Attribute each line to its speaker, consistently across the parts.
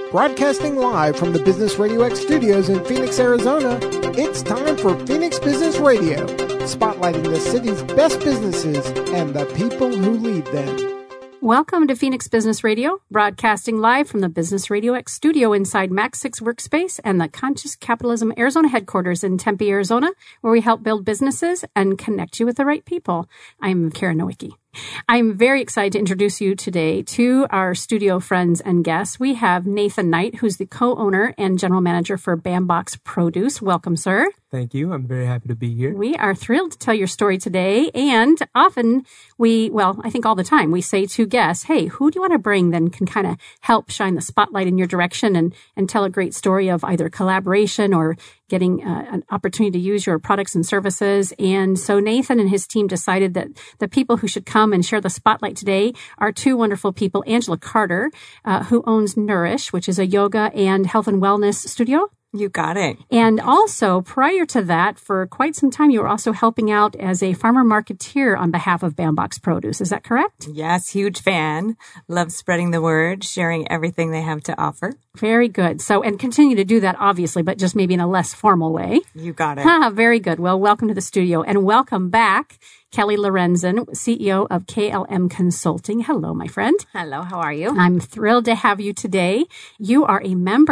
Speaker 1: Broadcasting live from the Business Radio X studios in Phoenix, Arizona, it's time for Phoenix Business Radio, spotlighting the city's best businesses and the people who lead them.
Speaker 2: Welcome to Phoenix Business Radio, broadcasting live from the Business Radio X studio inside Max 6 Workspace and the Conscious Capitalism Arizona headquarters in Tempe, Arizona, where we help build businesses and connect you with the right people. I'm Karen Nowicki. I'm very excited to introduce you today to our studio friends and guests. We have Nathan Knight, who's the co-owner and general manager for Bambox Produce. Welcome, sir.
Speaker 3: Thank you. I'm very happy to be here.
Speaker 2: We are thrilled to tell your story today. And often I think all the time, we say to guests, hey, who do you want to bring that can kind of help shine the spotlight in your direction and tell a great story of either collaboration or getting an opportunity to use your products and services. And so Nathan and his team decided that the people who should come and share the spotlight today are two wonderful people. Angela Carter, who owns Nourish, which is a yoga and health and wellness studio.
Speaker 4: You got it.
Speaker 2: And also, prior to that, for quite some time, you were also helping out as a farmer marketeer on behalf of Bambox Produce. Is that correct?
Speaker 4: Yes, huge fan. Love spreading the word, sharing everything they have to offer.
Speaker 2: Very good. So, and continue to do that, obviously, but just maybe in a less formal way.
Speaker 4: You got it.
Speaker 2: Very good. Well, welcome to the studio and welcome back, Kelly Lorenzen, CEO of KLM Consulting. Hello, my friend.
Speaker 5: Hello, how are you?
Speaker 2: I'm thrilled to have you today. You are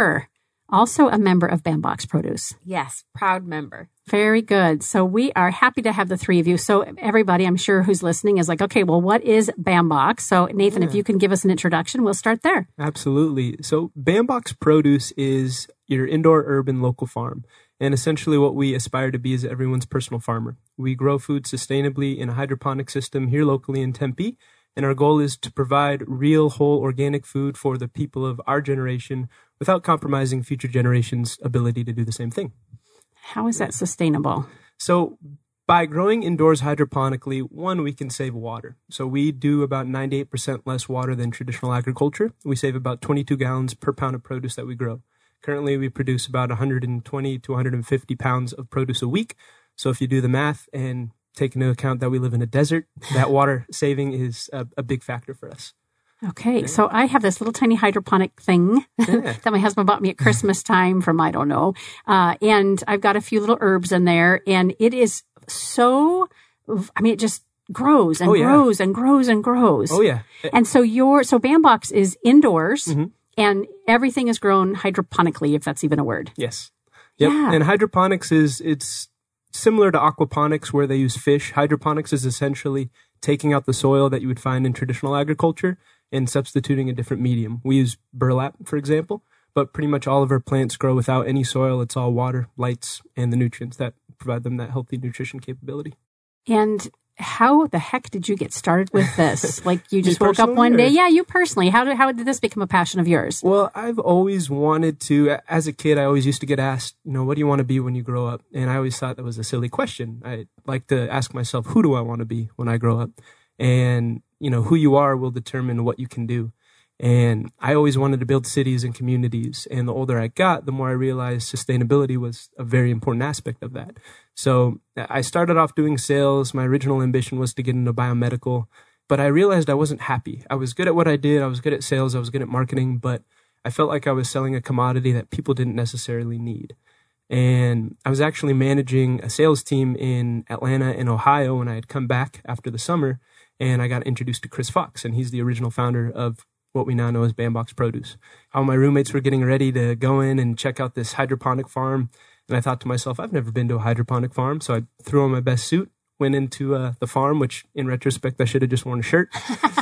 Speaker 2: also a member of Bambox Produce.
Speaker 5: Yes, proud member.
Speaker 2: Very good. So we are happy to have the three of you. So everybody, I'm sure, who's listening is like, okay, well, what is Bambox? So Nathan, if you can give us an introduction, we'll start there.
Speaker 3: Absolutely. So Bambox Produce is your indoor urban local farm. And essentially what we aspire to be is everyone's personal farmer. We grow food sustainably in a hydroponic system here locally in Tempe. And our goal is to provide real, whole, organic food for the people of our generation without compromising future generations' ability to do the same thing.
Speaker 2: How is that sustainable?
Speaker 3: So by growing indoors hydroponically, one, we can save water. So we do about 98% less water than traditional agriculture. We save about 22 gallons per pound of produce that we grow. Currently, we produce about 120 to 150 pounds of produce a week. So if you do the math and take into account that we live in a desert, that water saving is a big factor for us.
Speaker 2: Okay, yeah. So I have this little tiny hydroponic thing that my husband bought me at Christmas time from, I don't know, and I've got a few little herbs in there, and it is so, it just grows and grows and grows and grows.
Speaker 3: Oh, yeah.
Speaker 2: And so Bambox is indoors, and everything is grown hydroponically, if that's even a word.
Speaker 3: Yes. Yep. Yeah. And hydroponics it's similar to aquaponics where they use fish. Hydroponics is essentially taking out the soil that you would find in traditional agriculture and substituting a different medium. We use burlap, for example, but pretty much all of our plants grow without any soil. It's all water, lights, and the nutrients that provide them that healthy nutrition capability.
Speaker 2: And how the heck did you get started with this? Like you just woke up one day? Yeah, you personally. How did this become a passion of yours?
Speaker 3: Well, I've always wanted to. As a kid, I always used to get asked, what do you want to be when you grow up? And I always thought that was a silly question. I like to ask myself, who do I want to be when I grow up? And, who you are will determine what you can do. And I always wanted to build cities and communities. And the older I got, the more I realized sustainability was a very important aspect of that. So I started off doing sales. My original ambition was to get into biomedical, but I realized I wasn't happy. I was good at what I did. I was good at sales. I was good at marketing, but I felt like I was selling a commodity that people didn't necessarily need. And I was actually managing a sales team in Atlanta and Ohio when I had come back after the summer, and I got introduced to Chris Fox, and he's the original founder of what we now know as Bambox Produce. All my roommates were getting ready to go in and check out this hydroponic farm. And I thought to myself, I've never been to a hydroponic farm. So I threw on my best suit, went into the farm, which in retrospect, I should have just worn a shirt,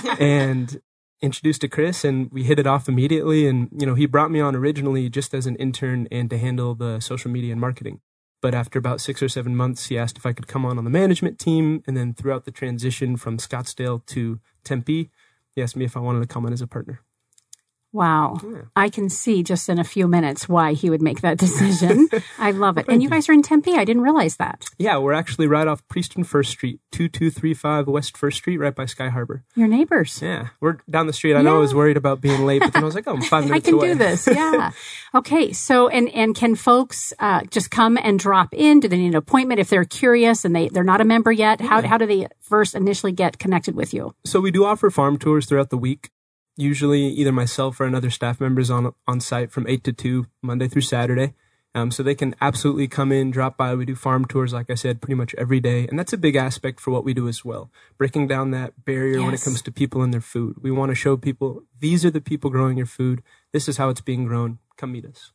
Speaker 3: and introduced to Chris, and we hit it off immediately. And, he brought me on originally just as an intern and to handle the social media and marketing. But after about 6 or 7 months, he asked if I could come on the management team. And then throughout the transition from Scottsdale to Tempe, he asked me if I wanted to come on as a partner.
Speaker 2: Wow. Yeah. I can see just in a few minutes why he would make that decision. I love it. And you guys are in Tempe? I didn't realize that.
Speaker 3: Yeah, we're actually right off Priest and First Street, 2235 West First Street, right by Sky Harbor.
Speaker 2: Your neighbors.
Speaker 3: Yeah, we're down the street. I know I was worried about being late, but then I was like, I'm 5 minutes away.
Speaker 2: I can do this, yeah. Okay, so, and can folks just come and drop in? Do they need an appointment if they're curious and they're not a member yet? Yeah. How do they first initially get connected with you?
Speaker 3: So we do offer farm tours throughout the week. Usually either myself or another staff member is on site from 8 to 2, Monday through Saturday. So they can absolutely come in, drop by. We do farm tours, like I said, pretty much every day. And that's a big aspect for what we do as well. Breaking down that barrier when it comes to people and their food. We want to show people, these are the people growing your food. This is how it's being grown. Come meet us.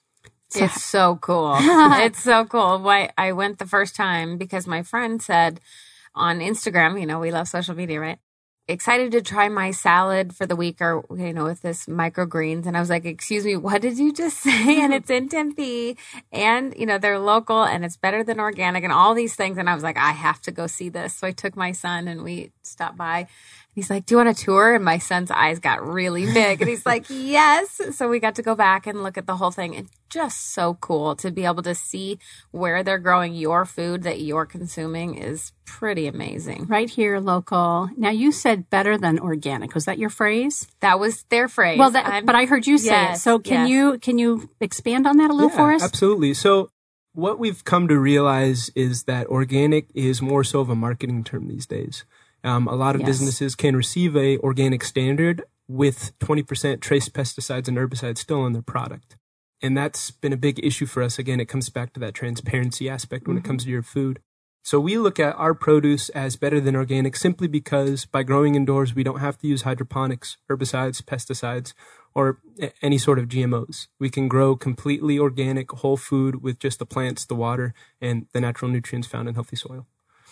Speaker 5: It's so cool. It's so cool. Why I went the first time because my friend said on Instagram, we love social media, right? Excited to try my salad for the week or, with this microgreens. And I was like, excuse me, what did you just say? And it's in Tempe and, they're local and it's better than organic and all these things. And I was like, I have to go see this. So I took my son and we stopped by. He's like, do you want a tour? And my son's eyes got really big. And he's like, yes. So we got to go back and look at the whole thing. And just so cool to be able to see where they're growing your food that you're consuming is pretty amazing.
Speaker 2: Right here, local. Now, you said better than organic. Was that your phrase?
Speaker 5: That was their phrase.
Speaker 2: Well, but I heard you say it. So can you expand on that a little for us?
Speaker 3: Absolutely. So what we've come to realize is that organic is more so of a marketing term these days. A lot of businesses can receive a organic standard with 20% trace pesticides and herbicides still in their product. And that's been a big issue for us. Again, it comes back to that transparency aspect when it comes to your food. So we look at our produce as better than organic simply because by growing indoors, we don't have to use hydroponics, herbicides, pesticides, or any sort of GMOs. We can grow completely organic, whole food with just the plants, the water, and the natural nutrients found in healthy soil.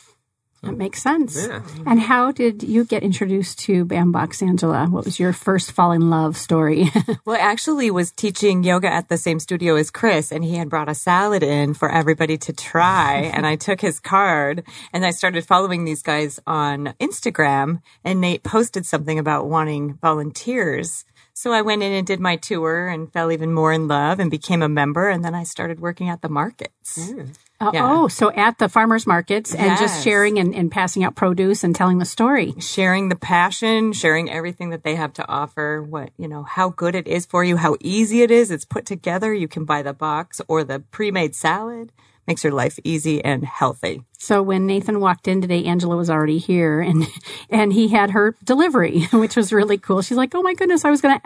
Speaker 2: That makes sense.
Speaker 3: Yeah.
Speaker 2: And how did you get introduced to Bambox, Angela? What was your first fall in love story?
Speaker 4: Well, I actually was teaching yoga at the same studio as Chris, and he had brought a salad in for everybody to try. And I took his card and I started following these guys on Instagram, and Nate posted something about wanting volunteers. So I went in and did my tour and fell even more in love and became a member. And then I started working at the markets.
Speaker 2: Oh, so at the farmers markets and just sharing and passing out produce and telling the story.
Speaker 4: Sharing the passion, sharing everything that they have to offer, how good it is for you, how easy it is. It's put together. You can buy the box or the pre-made salad. Makes your life easy and healthy.
Speaker 2: So when Nathan walked in today, Angela was already here and he had her delivery, which was really cool. She's like, oh my goodness, I was going to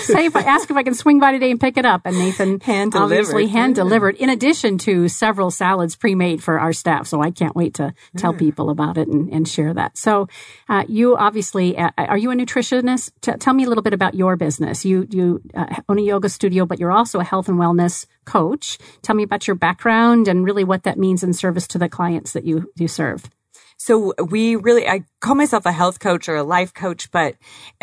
Speaker 2: ask if I can swing by today and pick it up. And Nathan obviously hand delivered in addition to several salads pre-made for our staff. So I can't wait to tell people about it and share that. So you obviously, are you a nutritionist? Tell me a little bit about your business. You own a yoga studio, but you're also a health and wellness coach. Tell me about your background and really what that means in service to the clients that you serve.
Speaker 4: So I call myself a health coach or a life coach, but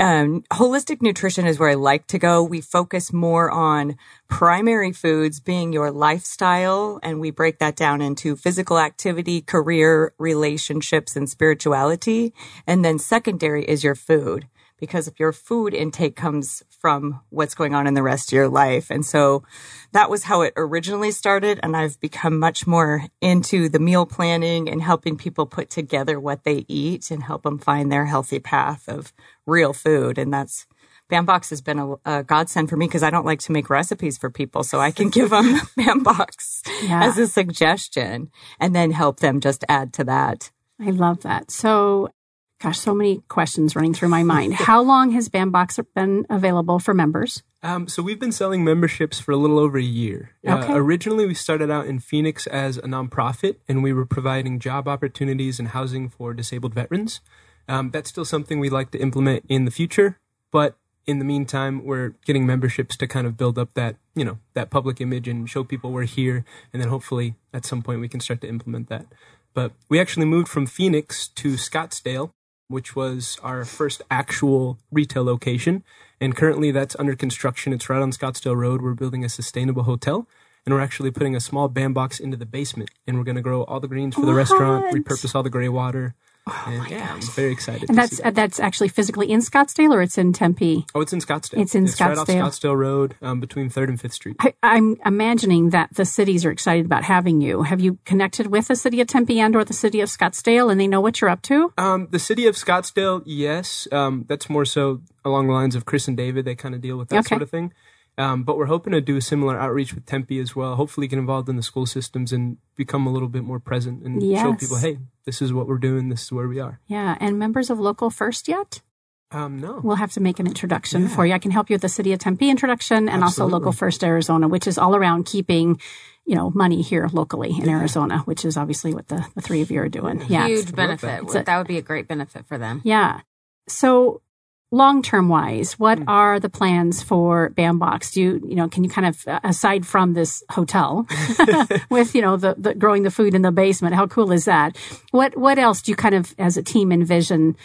Speaker 4: holistic nutrition is where I like to go. We focus more on primary foods being your lifestyle, and we break that down into physical activity, career, relationships, and spirituality. And then secondary is your food, because if your food intake comes from what's going on in the rest of your life. And so that was how it originally started. And I've become much more into the meal planning and helping people put together what they eat and help them find their healthy path of real food. And Bambox has been a godsend for me because I don't like to make recipes for people. So I can give them Bambox as a suggestion and then help them just add to that.
Speaker 2: I love that. So, gosh, so many questions running through my mind. How long has Bambox been available for members?
Speaker 3: So we've been selling memberships for a little over a year.
Speaker 2: Okay.
Speaker 3: Originally, we started out in Phoenix as a nonprofit, and we were providing job opportunities and housing for disabled veterans. That's still something we'd like to implement in the future, but in the meantime, we're getting memberships to kind of build up that, that public image and show people we're here, and then hopefully at some point we can start to implement that. But we actually moved from Phoenix to Scottsdale, which was our first actual retail location. And currently that's under construction. It's right on Scottsdale Road. We're building a sustainable hotel, and we're actually putting a small Bambox into the basement. And we're going to grow all the greens for the restaurant, repurpose all the gray water. I'm very excited.
Speaker 2: And that's actually physically in Scottsdale, or it's in Tempe?
Speaker 3: Oh, it's in Scottsdale.
Speaker 2: It's Scottsdale.
Speaker 3: Right off Scottsdale Road, between 3rd and 5th Street.
Speaker 2: I'm imagining that the cities are excited about having you. Have you connected with the city of Tempe and or the city of Scottsdale, and they know what you're up to?
Speaker 3: The city of Scottsdale, yes. That's more so along the lines of Chris and David. They kind of deal with that sort of thing. But we're hoping to do a similar outreach with Tempe as well. Hopefully get involved in the school systems and become a little bit more present and show people, hey, this is what we're doing. This is where we are.
Speaker 2: Yeah. And members of Local First yet?
Speaker 3: No.
Speaker 2: We'll have to make an introduction for you. I can help you with the City of Tempe introduction and also Local First Arizona, which is all around keeping, money here locally in Arizona, which is obviously what the three of you are doing. Yeah.
Speaker 5: Huge benefit. That would be a great benefit for them.
Speaker 2: Yeah. So long-term wise, what are the plans for Bambox? Can you kind of, aside from this hotel with, the growing the food in the basement, how cool is that? What else do you kind of, as a team, envision?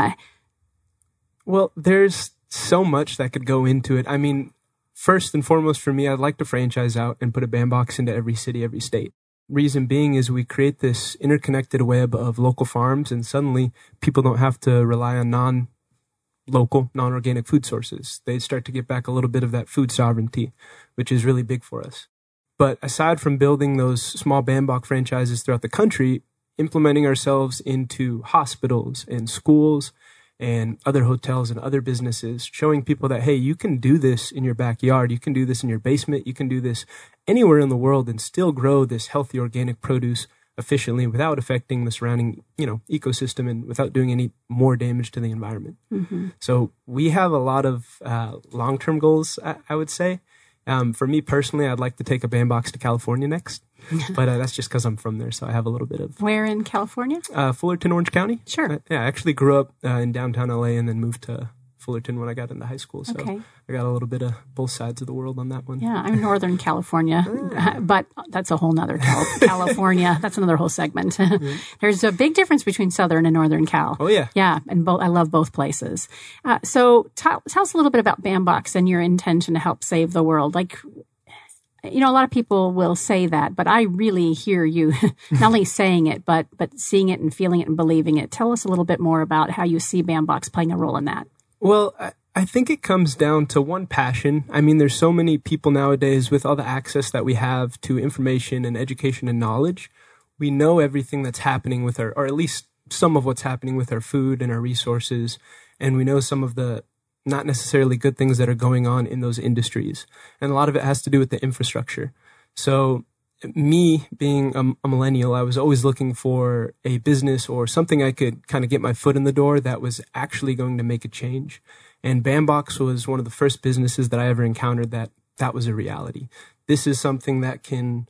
Speaker 3: Well, there's so much that could go into it. I mean, first and foremost for me, I'd like to franchise out and put a Bambox into every city, every state. Reason being is we create this interconnected web of local farms, and suddenly people don't have to rely on non-local, non-organic food sources. They start to get back a little bit of that food sovereignty, which is really big for us. But aside from building those small Bambox franchises throughout the country, implementing ourselves into hospitals and schools and other hotels and other businesses, showing people that, hey, you can do this in your backyard, you can do this in your basement, you can do this anywhere in the world and still grow this healthy organic produce efficiently without affecting the surrounding, ecosystem and without doing any more damage to the environment. Mm-hmm. So we have a lot of long-term goals, I would say. For me personally, I'd like to take a Bambox to California next, but that's just because I'm from there, so I have a little bit of...
Speaker 2: Where in California?
Speaker 3: Fullerton, Orange County.
Speaker 2: Sure.
Speaker 3: I actually grew up in downtown LA and then moved to Fullerton when I got into high school, so I got a little bit of both sides of the world on that one.
Speaker 2: Yeah, I'm Northern California, but that's a whole nother California. That's another whole segment. There's a big difference between Southern and Northern Cal.
Speaker 3: Oh, yeah.
Speaker 2: Yeah, and I love both places. So tell us a little bit about Bambox and your intention to help save the world. Like, a lot of people will say that, but I really hear you not only saying it, but seeing it and feeling it and believing it. Tell us a little bit more about how you see Bambox playing a role in that.
Speaker 3: Well, I think it comes down to one, passion. I mean, there's so many people nowadays with all the access that we have to information and education and knowledge. We know everything that's happening with or at least some of what's happening with our food and our resources. And we know some of the not necessarily good things that are going on in those industries. And a lot of it has to do with the infrastructure. So me being a millennial, I was always looking for a business or something I could kind of get my foot in the door that was actually going to make a change. And Bambox was one of the first businesses that I ever encountered that was a reality. This is something that can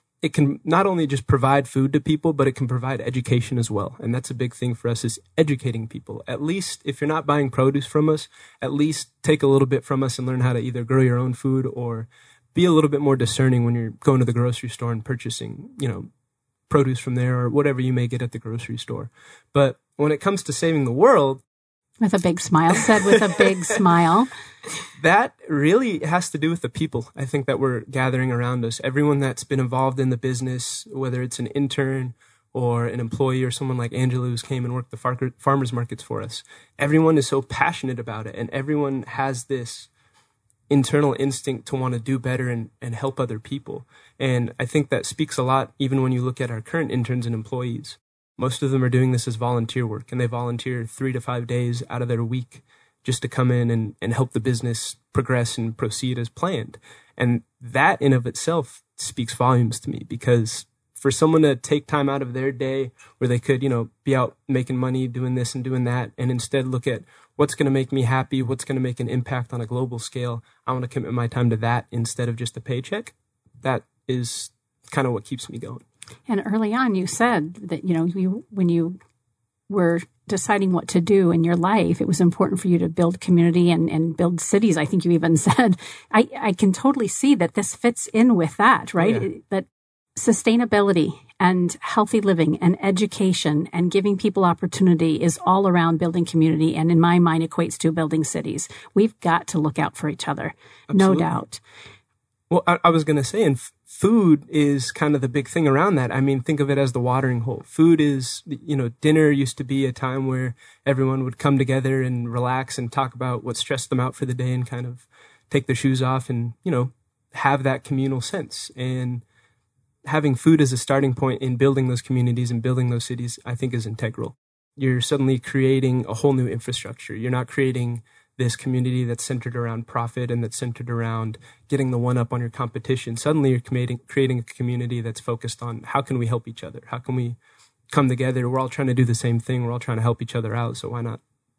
Speaker 3: not only just provide food to people, but it can provide education as well. And that's a big thing for us, is educating people. At least if you're not buying produce from us, at least take a little bit from us and learn how to either grow your own food or be a little bit more discerning when you're going to the grocery store and purchasing, produce from there or whatever you may get at the grocery store. But when it comes to saving the world,
Speaker 2: with a big smile, said with a big smile.
Speaker 3: That really has to do with the people, I think, that we're gathering around us. Everyone that's been involved in the business, whether it's an intern or an employee or someone like Angela who's came and worked the farmers markets for us. Everyone is so passionate about it, and everyone has this internal instinct to want to do better and help other people. And I think that speaks a lot even when you look at our current interns and employees. Most of them are doing this as volunteer work, and they volunteer 3 to 5 days out of their week just to come in and help the business progress and proceed as planned. And that in of itself speaks volumes to me, because for someone to take time out of their day where they could, be out making money, doing this and doing that, and instead look at what's going to make me happy, what's going to make an impact on a global scale, I want to commit my time to that instead of just a paycheck. That is kind of what keeps me going.
Speaker 2: And early on, you said that, when you were deciding what to do in your life, it was important for you to build community and build cities. I think you even said, I can totally see that this fits in with that, right?
Speaker 3: Yeah.
Speaker 2: That sustainability and healthy living and education and giving people opportunity is all around building community, and in my mind equates to building cities. We've got to look out for each other.
Speaker 3: Absolutely.
Speaker 2: No doubt.
Speaker 3: Well, I was going to say, and food is kind of the big thing around that. I mean, think of it as the watering hole. Food is, dinner used to be a time where everyone would come together and relax and talk about what stressed them out for the day and kind of take their shoes off and, have that communal sense. And having food as a starting point in building those communities and building those cities, I think, is integral. You're suddenly creating a whole new infrastructure. You're not creating this community that's centered around profit and that's centered around getting the one up on your competition. Suddenly you're creating a community that's focused on how can we help each other? How can we come together? We're all trying to do the same thing. We're all trying to help each other out. So why not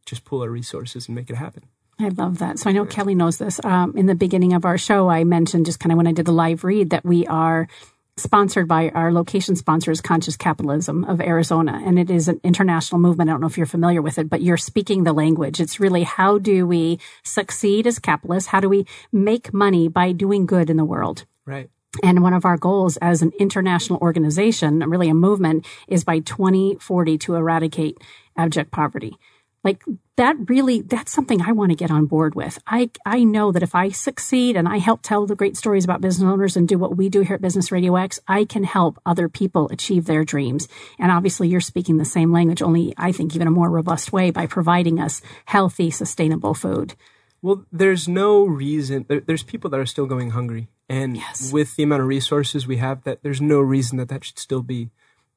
Speaker 3: just pool our resources and make it happen.
Speaker 2: I love that. So I know Kelly knows this. In the beginning of our show, I mentioned just kind of when I did the live read that we are sponsored by our location sponsors, Conscious Capitalism of Arizona. And it is an international movement. I don't know if you're familiar with it, but you're speaking the language. It's really, how do we succeed as capitalists? How do we make money by doing good in the world?
Speaker 3: Right.
Speaker 2: And one of our goals as an international organization, really a movement, is by 2040 to eradicate abject poverty. Like that's something I want to get on board with. I know that if I succeed and I help tell the great stories about business owners and do what we do here at Business Radio X, I can help other people achieve their dreams. And obviously you're speaking the same language, only I think even a more robust way by providing us healthy, sustainable food.
Speaker 3: Well, there's no reason. There's people that are still going hungry. And with the amount of resources we have, that there's no reason that should still be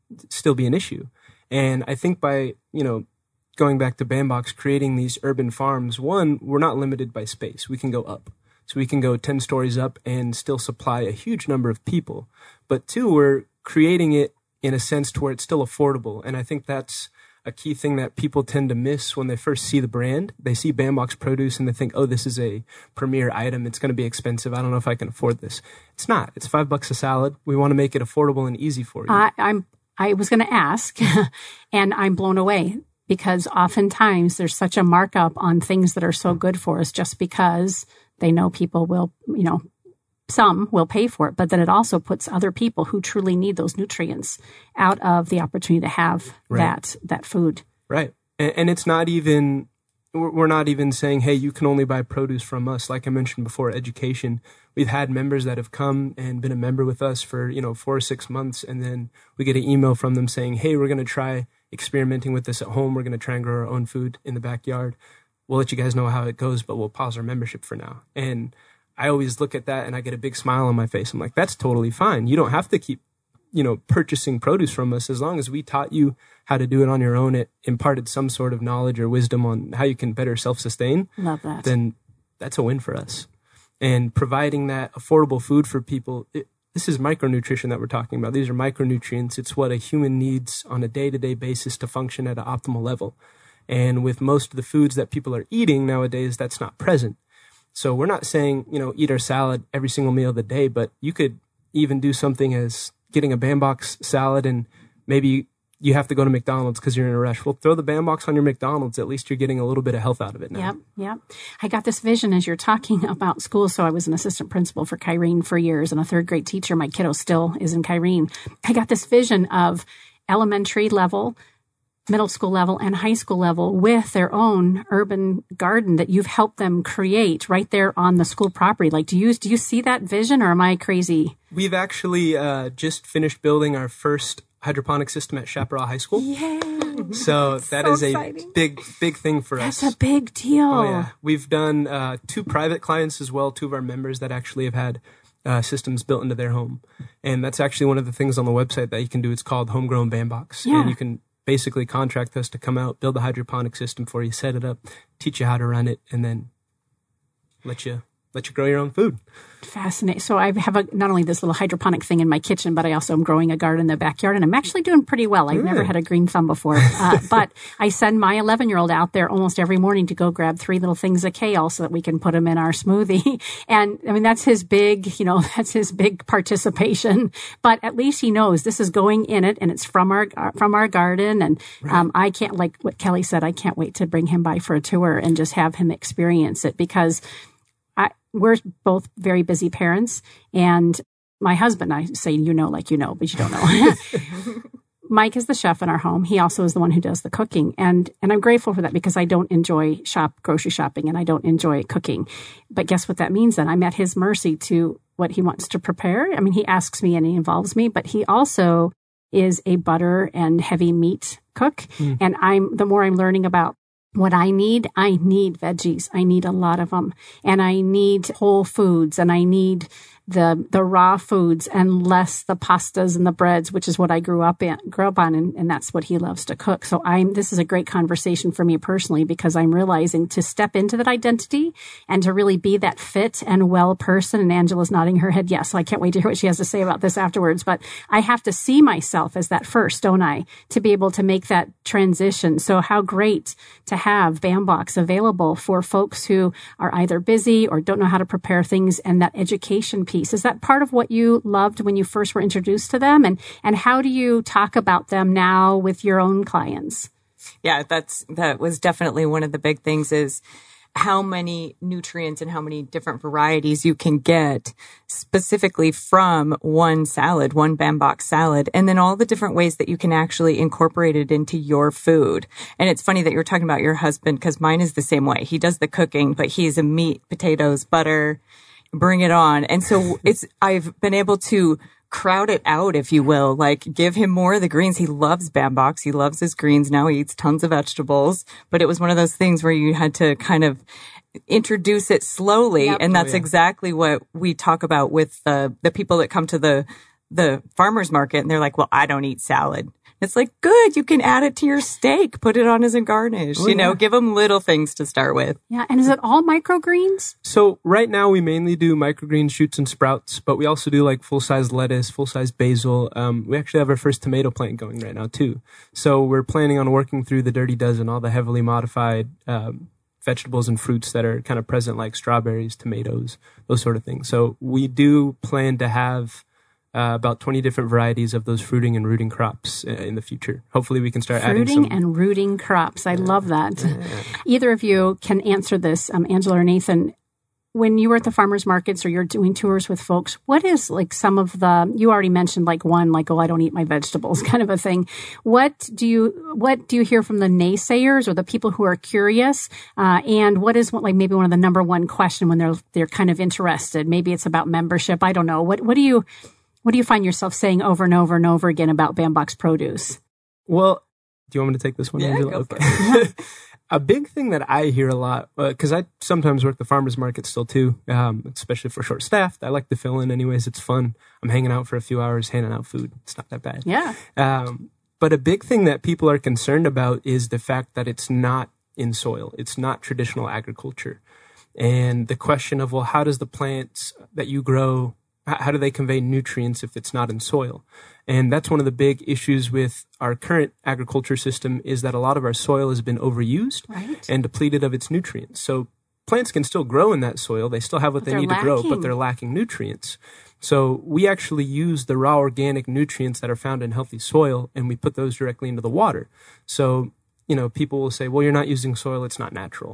Speaker 3: an issue. And I think by, going back to Bambox, creating these urban farms, one, we're not limited by space. We can go up. So we can go 10 stories up and still supply a huge number of people. But two, we're creating it in a sense to where it's still affordable. And I think that's a key thing that people tend to miss when they first see the brand. They see Bambox produce and they think, oh, this is a premier item. It's going to be expensive. I don't know if I can afford this. It's not. It's $5 a salad. We want to make it affordable and easy for you.
Speaker 2: I was going to ask, and I'm blown away. Because oftentimes there's such a markup on things that are so good for us just because they know people will, some will pay for it. But then it also puts other people who truly need those nutrients out of the opportunity to have that food.
Speaker 3: Right. And it's not even, we're not even saying, hey, you can only buy produce from us. Like I mentioned before, education. We've had members that have come and been a member with us for, 4 or 6 months. And then we get an email from them saying, hey, we're going to try experimenting with this at home. We're going to try and grow our own food in the backyard. We'll let you guys know how it goes, but we'll pause our membership for now. And I always look at that and I get a big smile on my face. I'm like, that's totally fine. You don't have to keep, purchasing produce from us. As long as we taught you how to do it on your own, it imparted some sort of knowledge or wisdom on how you can better self-sustain.
Speaker 2: Love that.
Speaker 3: Then that's a win for us. And providing that affordable food for people, this is micronutrition that we're talking about. These are micronutrients. It's what a human needs on a day-to-day basis to function at an optimal level. And with most of the foods that people are eating nowadays, that's not present. So we're not saying, eat our salad every single meal of the day, but you could even do something as getting a Bambox salad, and maybe you have to go to McDonald's because you're in a rush. Well, throw the Bambox on your McDonald's. At least you're getting a little bit of health out of it now.
Speaker 2: Yep. I got this vision as you're talking about school. So I was an assistant principal for Kyrene for years and a third grade teacher. My kiddo still is in Kyrene. I got this vision of elementary level, middle school level, and high school level with their own urban garden that you've helped them create right there on the school property. Like, do you see that vision, or am I crazy?
Speaker 3: We've actually just finished building our first hydroponic system at Chaparral High School.
Speaker 2: Yay.
Speaker 3: So that is
Speaker 2: exciting.
Speaker 3: A big thing for us.
Speaker 2: That's a big deal.
Speaker 3: Oh, yeah. We've done 2 private clients as well, 2 of our members that actually have had systems built into their home. And that's actually one of the things on the website that you can do. It's called Homegrown Bambox.
Speaker 2: Yeah.
Speaker 3: And you can basically contract us to come out, build a hydroponic system for you, set it up, teach you how to run it, and then let you grow your own food.
Speaker 2: Fascinating. So I have not only this little hydroponic thing in my kitchen, but I also am growing a garden in the backyard, and I'm actually doing pretty well. I've never had a green thumb before, but I send my 11-year-old out there almost every morning to go grab 3 little things of kale so that we can put them in our smoothie. And I mean, that's his big participation, but at least he knows this is going in it and it's from our garden. And, I can't, like what Kelly said, I can't wait to bring him by for a tour and just have him experience it, because we're both very busy parents, and my husband, I say, but you don't know. Mike is the chef in our home. He also is the one who does the cooking. And I'm grateful for that, because I don't enjoy grocery shopping and I don't enjoy cooking. But guess what that means then? I'm at his mercy to what he wants to prepare. I mean, he asks me and he involves me, but he also is a butter and heavy meat cook. And the more I'm learning about what I need veggies. I need a lot of them. And I need whole foods, and I need the raw foods and less the pastas and the breads, which is what I grew up on, and that's what he loves to cook. So this is a great conversation for me personally, because I'm realizing to step into that identity and to really be that fit and well person. And Angela's nodding her head yes, so I can't wait to hear what she has to say about this afterwards. But I have to see myself as that first, don't I, to be able to make that transition. So how great to have Bambox available for folks who are either busy or don't know how to prepare things, and that education piece. Is that part of what you loved when you first were introduced to them? And how do you talk about them now with your own clients?
Speaker 4: Yeah, that was definitely one of the big things, is how many nutrients and how many different varieties you can get specifically from one Bambox salad, and then all the different ways that you can actually incorporate it into your food. And it's funny that you're talking about your husband, because mine is the same way. He does the cooking, but he's a meat, potatoes, butter, bring it on. And so I've been able to crowd it out, if you will, like give him more of the greens. He loves Bambox. He loves his greens. Now he eats tons of vegetables, but it was one of those things where you had to kind of introduce it slowly. Yep. And that's exactly what we talk about with the people that come to the farmer's market, and they're like, well, I don't eat salad. It's like, good, you can add it to your steak, put it on as a garnish, give them little things to start with.
Speaker 2: Yeah, and is it all microgreens?
Speaker 3: So right now we mainly do microgreens, shoots, and sprouts, but we also do like full-size lettuce, full-size basil. We actually have our first tomato plant going right now too. So we're planning on working through the Dirty Dozen, all the heavily modified vegetables and fruits that are kind of present, like strawberries, tomatoes, those sort of things. So we do plan to have about 20 different varieties of those fruiting and rooting crops in the future. Hopefully we can start adding some.
Speaker 2: Fruiting and rooting crops. I love that. Yeah. Either of you can answer this, Angela or Nathan. When you were at the farmers markets or you're doing tours with folks, what is like some of you already mentioned like one, like, oh, I don't eat my vegetables kind of a thing. What do you hear from the naysayers or the people who are curious? And what is maybe one of the number one question when they're kind of interested? Maybe it's about membership. I don't know. What do you find yourself saying over and over and over again about Bambox produce?
Speaker 3: Well, do you want me to take this one, Angela?
Speaker 4: Go for it.
Speaker 3: A big thing that I hear a lot, because I sometimes work the farmers market still too, especially for short-staffed. I like to fill in anyways. It's fun. I'm hanging out for a few hours, handing out food. It's not that bad.
Speaker 2: Yeah.
Speaker 3: But a big thing that people are concerned about is the fact that it's not in soil. It's not traditional agriculture. And the question of, well, how does the plants that you grow, how do they convey nutrients if it's not in soil? And that's one of the big issues with our current agriculture system, is that a lot of our soil has been overused and depleted of its nutrients. So plants can still grow in that soil. They still have what they need to grow, but they're lacking nutrients. So we actually use the raw organic nutrients that are found in healthy soil, and we put those directly into the water. So, people will say, well, you're not using soil. It's not natural.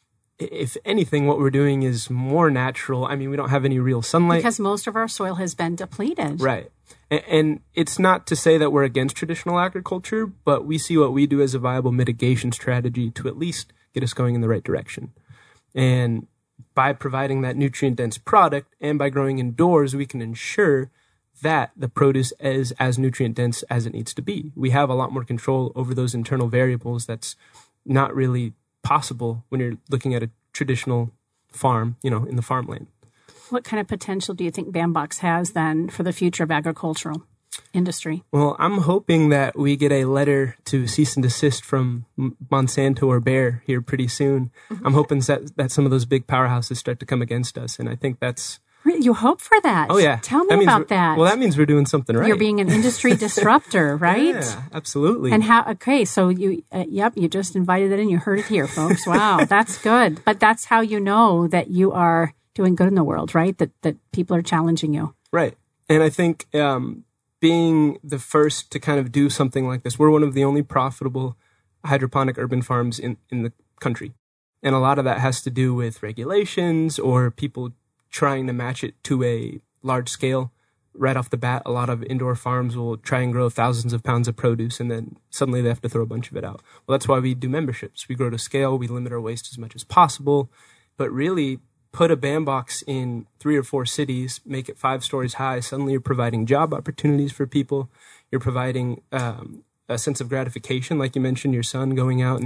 Speaker 3: If anything, what we're doing is more natural. I mean, we don't have any real sunlight.
Speaker 2: Because most of our soil has been depleted.
Speaker 3: Right. And it's not to say that we're against traditional agriculture, but we see what we do as a viable mitigation strategy to at least get us going in the right direction. And by providing that nutrient-dense product and by growing indoors, we can ensure that the produce is as nutrient-dense as it needs to be. We have a lot more control over those internal variables that's not really possible when you're looking at a traditional farm, in the farmland.
Speaker 2: What kind of potential do you think Bambox has then for the future of agricultural industry?
Speaker 3: Well, I'm hoping that we get a letter to cease and desist from Monsanto or Bayer here pretty soon. I'm hoping that some of those big powerhouses start to come against us, and I think that's...
Speaker 2: You hope for that?
Speaker 3: Oh, yeah.
Speaker 2: Tell me about that.
Speaker 3: Well, that means we're doing something right.
Speaker 2: You're being an industry disruptor, right?
Speaker 3: Yeah, absolutely.
Speaker 2: And so you just invited it in. You heard it here, folks. Wow, that's good. But that's how you know that you are doing good in the world, right? That people are challenging you.
Speaker 3: Right. And I think being the first to kind of do something like this, we're one of the only profitable hydroponic urban farms in the country. And a lot of that has to do with regulations or people trying to match it to a large scale. Right off the bat, a lot of indoor farms will try and grow thousands of pounds of produce, and then suddenly they have to throw a bunch of it out. Well, that's why we do memberships. We grow to scale. We limit our waste as much as possible, but really put a Bambox in 3 or 4 cities, make it 5 stories high. Suddenly you're providing job opportunities for people. You're providing a sense of gratification, like you mentioned, your son going out and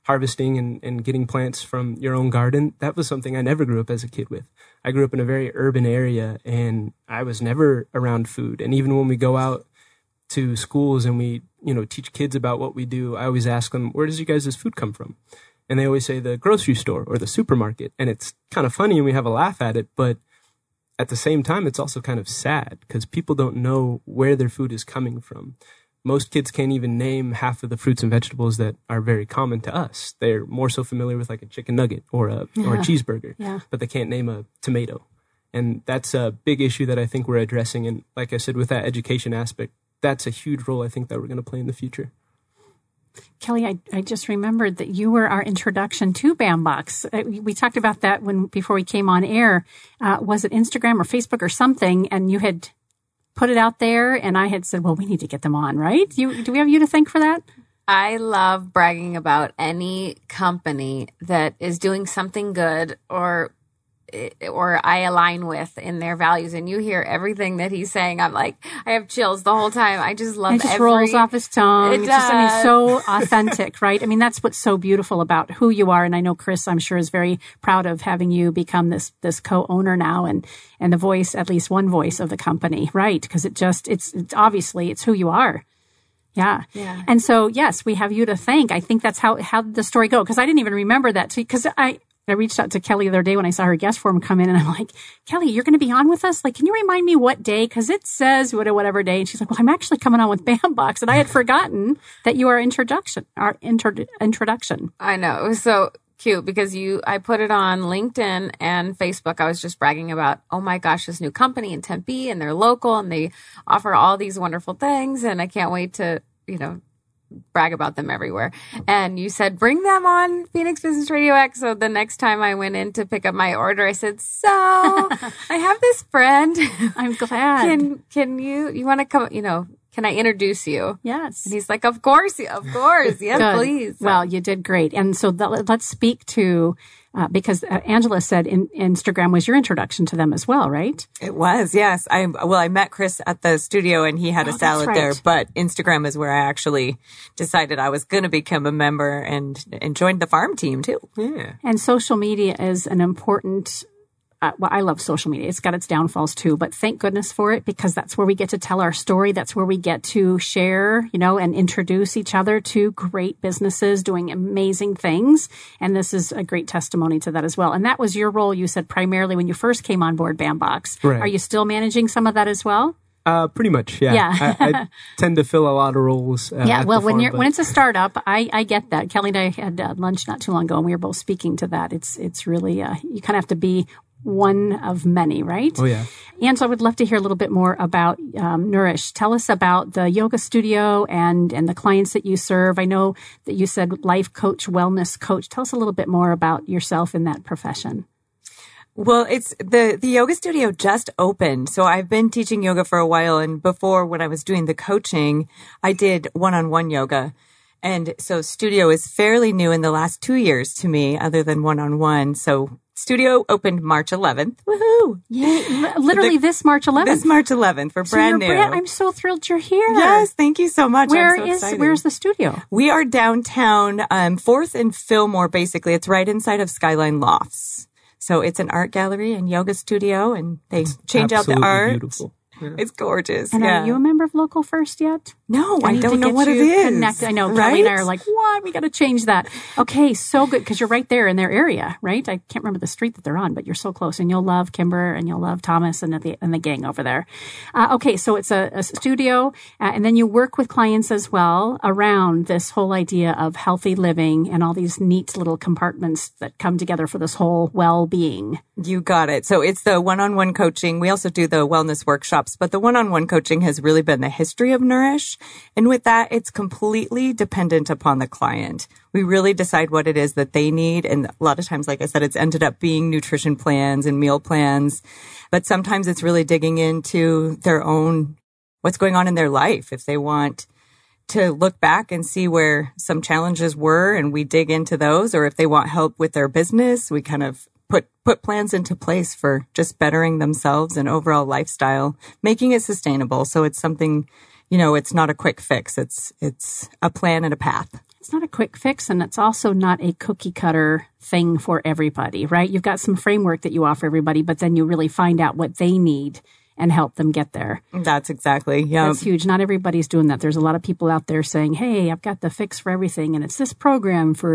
Speaker 3: harvesting and getting plants from your own garden, that was something I never grew up as a kid with. I grew up in a very urban area, and I was never around food. And even when we go out to schools and we, teach kids about what we do, I always ask them, where does you guys' food come from? And they always say the grocery store or the supermarket. And it's kind of funny and we have a laugh at it, but at the same time, it's also kind of sad because people don't know where their food is coming from. Most kids can't even name half of the fruits and vegetables that are very common to us. They're more so familiar with like a chicken nugget or a cheeseburger, but they can't name a tomato. And that's a big issue that I think we're addressing. And like I said, with that education aspect, that's a huge role I think that we're going to play in the future.
Speaker 2: Kelly, I just remembered that you were our introduction to Bambox. We talked about that before we came on air. Was it Instagram or Facebook or something? And you had put it out there, and I had said, well, we need to get them on, right? Do we have you to thank for that?
Speaker 5: I love bragging about any company that is doing something good or I align with in their values. And you hear everything that he's saying. I'm like, I have chills the whole time. I just love it.
Speaker 2: It just rolls off his tongue. It's just, so authentic, right? I mean, that's what's so beautiful about who you are. And I know Chris, I'm sure, is very proud of having you become this co-owner now and the voice, at least one voice of the company, right? Because it's obviously it's who you are. Yeah. And so, yes, we have you to thank. I think that's how the story go. Because I didn't even remember that because I reached out to Kelly the other day when I saw her guest form come in, and I'm like, Kelly, you're going to be on with us? Like, can you remind me what day? Because it says whatever day. And she's like, well, I'm actually coming on with Bambox. And I had forgotten that you are introduction.
Speaker 5: I know. It was so cute because I put it on LinkedIn and Facebook. I was just bragging about, oh my gosh, this new company in Tempe, and they're local and they offer all these wonderful things. And I can't wait to, brag about them everywhere. And you said, bring them on Phoenix Business Radio X. So the next time I went in to pick up my order, I said, so I have this friend.
Speaker 2: I'm glad.
Speaker 5: Can you want to come, can I introduce you?
Speaker 2: Yes.
Speaker 5: And he's like, of course. Yes, please. So.
Speaker 2: Well, you did great. And so let's speak to, because Angela said Instagram was your introduction to them as well, right?
Speaker 4: It was, yes. I met Chris at the studio and he had a salad there, but Instagram is where I actually decided I was going to become a member and joined the farm team too.
Speaker 3: Yeah.
Speaker 2: And social media is an important I love social media. It's got its downfalls too, but thank goodness for it because that's where we get to tell our story. That's where we get to share, and introduce each other to great businesses doing amazing things. And this is a great testimony to that as well. And that was your role, you said, primarily when you first came on board Bambox.
Speaker 3: Right.
Speaker 2: Are you still managing some of that as well?
Speaker 3: Pretty much, yeah. I tend to fill a lot of roles.
Speaker 2: When it's a startup, I get that. Kelly and I had lunch not too long ago, and we were both speaking to that. It's really you kind of have to be one of many, right?
Speaker 3: Oh, yeah.
Speaker 2: And so I would love to hear a little bit more about Nourish. Tell us about the yoga studio and the clients that you serve. I know that you said life coach, wellness coach. Tell us a little bit more about yourself in that profession.
Speaker 4: Well, it's the yoga studio just opened. So I've been teaching yoga for a while. And before, when I was doing the coaching, I did one-on-one yoga. And so studio is fairly new in the last 2 years to me, other than one-on-one. So studio opened March 11th. Woohoo!
Speaker 2: Yay. Literally this March 11th.
Speaker 4: This March 11th. We're brand new.
Speaker 2: I'm so thrilled you're here.
Speaker 4: Yes, thank you so much.
Speaker 2: Where's the studio?
Speaker 4: We are downtown, 4th and Fillmore, basically. It's right inside of Skyline Lofts. So it's an art gallery and yoga studio, and they change out the art.
Speaker 3: Beautiful. Yeah.
Speaker 4: It's gorgeous.
Speaker 2: And are you a member of Local First yet?
Speaker 4: No, I don't know what it is.
Speaker 2: Connected. I know,
Speaker 4: right?
Speaker 2: Kelly and I are like, what? We got to change that. Okay, so good, because you're right there in their area, right? I can't remember the street that they're on, but you're so close. And you'll love Kimber, and you'll love Thomas and the gang over there. Okay, so it's a studio, and then you work with clients as well around this whole idea of healthy living and all these neat little compartments that come together for this whole well-being.
Speaker 4: You got it. So it's the one-on-one coaching. We also do the wellness workshops, but the one-on-one coaching has really been the history of Nourish. And with that, it's completely dependent upon the client. We really decide what it is that they need. And a lot of times, like I said, it's ended up being nutrition plans and meal plans. But sometimes it's really digging into their own, what's going on in their life. If they want to look back and see where some challenges were and we dig into those, or if they want help with their business, we kind of put plans into place for just bettering themselves and overall lifestyle, making it sustainable. So it's something, it's not a quick fix. It's a plan and a path.
Speaker 2: It's not a quick fix, and it's also not a cookie cutter thing for everybody, right? You've got some framework that you offer everybody, but then you really find out what they need and help them get there.
Speaker 4: That's exactly, yeah.
Speaker 2: That's huge. Not everybody's doing that. There's a lot of people out there saying, hey, I've got the fix for everything, and it's this program for,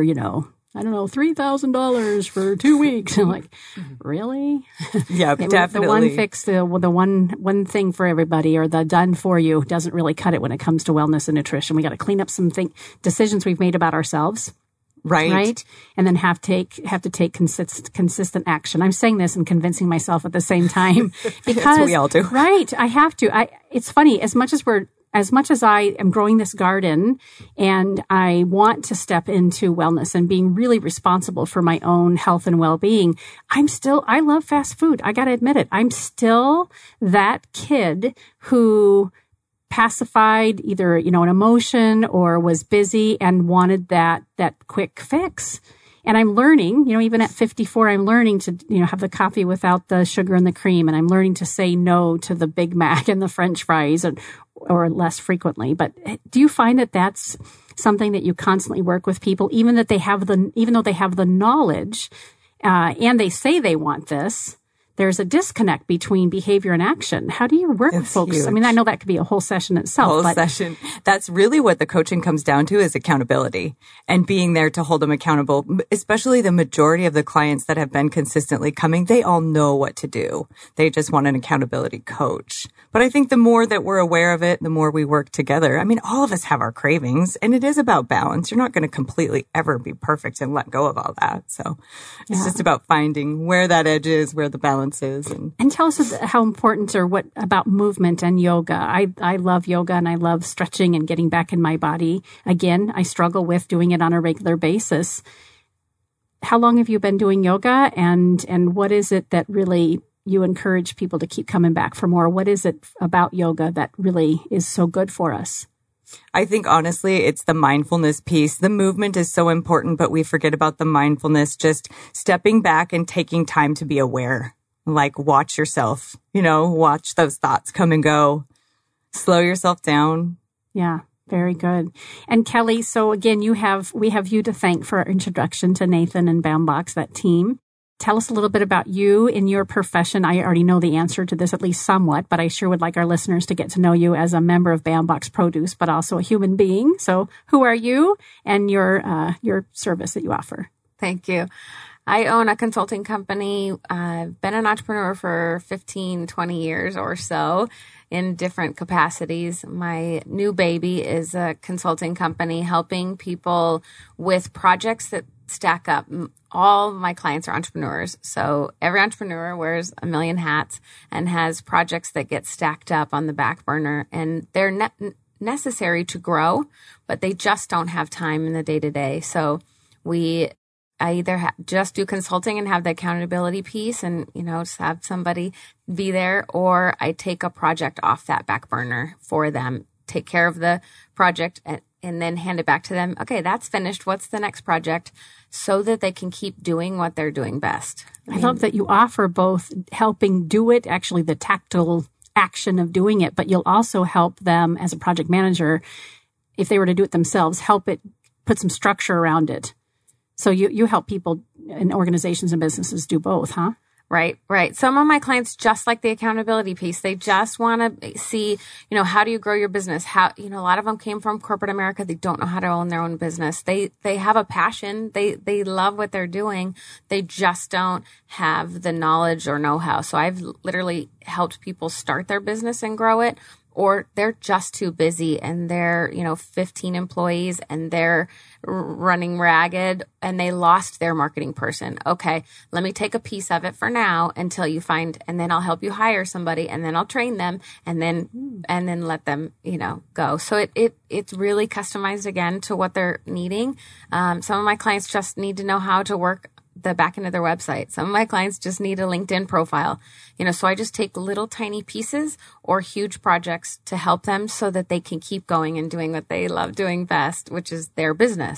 Speaker 2: $3,000 for 2 weeks. I'm like, really?
Speaker 4: Yeah, definitely.
Speaker 2: The one fix, the one thing for everybody, or the done for you, doesn't really cut it when it comes to wellness and nutrition. We got to clean up some decisions we've made about ourselves. Right. And then have to take consistent action. I'm saying this and convincing myself at the same time because
Speaker 4: that's what we all do.
Speaker 2: Right. I have to. It's funny, as much as I am growing this garden and I want to step into wellness and being really responsible for my own health and well-being, I love fast food. I got to admit it. I'm still that kid who pacified either, an emotion or was busy and wanted that quick fix. And I'm learning, even at 54, I'm learning to, have the coffee without the sugar and the cream. And I'm learning to say no to the Big Mac and the French fries or less frequently. But do you find that that's something that you constantly work with people, even though they have the knowledge, and they say they want this? There's a disconnect between behavior and action. How do you work with folks?
Speaker 4: Huge.
Speaker 2: I mean, I know that could be a whole session itself.
Speaker 4: Session. That's really what the coaching comes down to, is accountability and being there to hold them accountable. Especially the majority of the clients that have been consistently coming, they all know what to do. They just want an accountability coach. But I think the more that we're aware of it, the more we work together. I mean, all of us have our cravings, and it is about balance. You're not going to completely ever be perfect and let go of all that. So it's just about finding where that edge is, where the balance is.
Speaker 2: And tell us how important or what about movement and yoga. I love yoga and I love stretching and getting back in my body. Again, I struggle with doing it on a regular basis. How long have you been doing yoga, and what is it that really you encourage people to keep coming back for more? What is it about yoga that really is so good for us?
Speaker 4: I think honestly, it's the mindfulness piece. The movement is so important, but we forget about the mindfulness, just stepping back and taking time to be aware. Like, watch yourself, watch those thoughts come and go. Slow yourself down.
Speaker 2: Yeah, very good. And Kelly, so again, we have you to thank for our introduction to Nathan and Baumbach's, that team. Tell us a little bit about you in your profession. I already know the answer to this, at least somewhat, but I sure would like our listeners to get to know you as a member of Baumbach's Produce, but also a human being. So who are you and your service that you offer?
Speaker 5: Thank you. I own a consulting company. I've been an entrepreneur for 15, 20 years or so in different capacities. My new baby is a consulting company helping people with projects that stack up. All my clients are entrepreneurs. So every entrepreneur wears a million hats and has projects that get stacked up on the back burner, and they're necessary to grow, but they just don't have time in the day-to-day. So I either just do consulting and have the accountability piece and, just have somebody be there, or I take a project off that back burner for them, take care of the project and then hand it back to them. Okay, that's finished. What's the next project? So that they can keep doing what they're doing best.
Speaker 2: I love that you offer both helping do it, actually the tactile action of doing it, but you'll also help them as a project manager, if they were to do it themselves, help it put some structure around it. So you help people in organizations and businesses do both, huh?
Speaker 5: Right. Some of my clients just like the accountability piece. They just want to see, how do you grow your business? How, a lot of them came from corporate America. They don't know how to own their own business. They have a passion. They love what they're doing. They just don't have the knowledge or know-how. So I've literally helped people start their business and grow it, or they're just too busy and they're, 15 employees and they're running ragged and they lost their marketing person. Okay, let me take a piece of it for now until you find, and then I'll help you hire somebody, and then I'll train them and then let them, go. So it's really customized again to what they're needing. Some of my clients just need to know how to work the back end of their website. Some of my clients just need a LinkedIn profile, so I just take little tiny pieces or huge projects to help them so that they can keep going and doing what they love doing best, which is their business.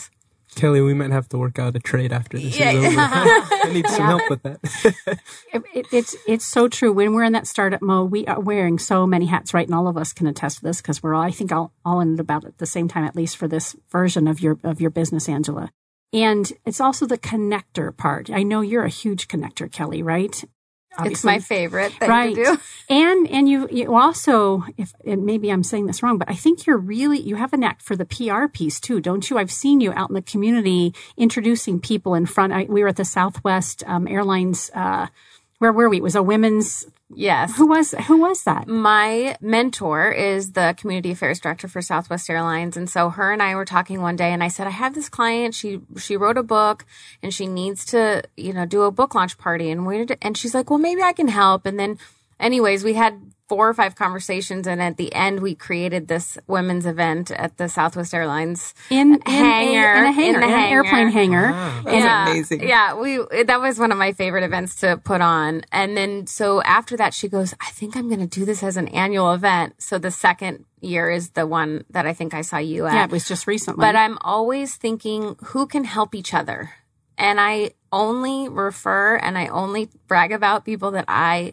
Speaker 3: Kelly, we might have to work out a trade after this is over. I need some help with that.
Speaker 2: It's so true. When we're in that startup mode, we are wearing so many hats, right? And all of us can attest to this because we're all, I think, all in it about at the same time, at least for this version of your business, Angela. And it's also the connector part. I know you're a huge connector, Kelly, right? Obviously.
Speaker 5: It's my favorite thing to do.
Speaker 2: And you also, and maybe I'm saying this wrong, but I think you have a knack for the PR piece too, don't you? I've seen you out in the community introducing people in front. We were at the Southwest Airlines, where were we? It was a women's.
Speaker 5: Yes.
Speaker 2: Who was that?
Speaker 5: My mentor is the community affairs director for Southwest Airlines. And so her and I were talking one day and I said, I have this client. She wrote a book and she needs to, do a book launch party. And she's like, well, maybe I can help. And then anyways, we had 4 or 5 conversations. And at the end, we created this women's event at the Southwest Airlines
Speaker 2: in an airplane hangar.
Speaker 4: Wow, that's amazing.
Speaker 5: Yeah, that was one of my favorite events to put on. And then so after that, she goes, I think I'm going to do this as an annual event. So the second year is the one that I think I saw you at.
Speaker 2: Yeah, it was just recently.
Speaker 5: But I'm always thinking, who can help each other? And I only refer and I only brag about people that I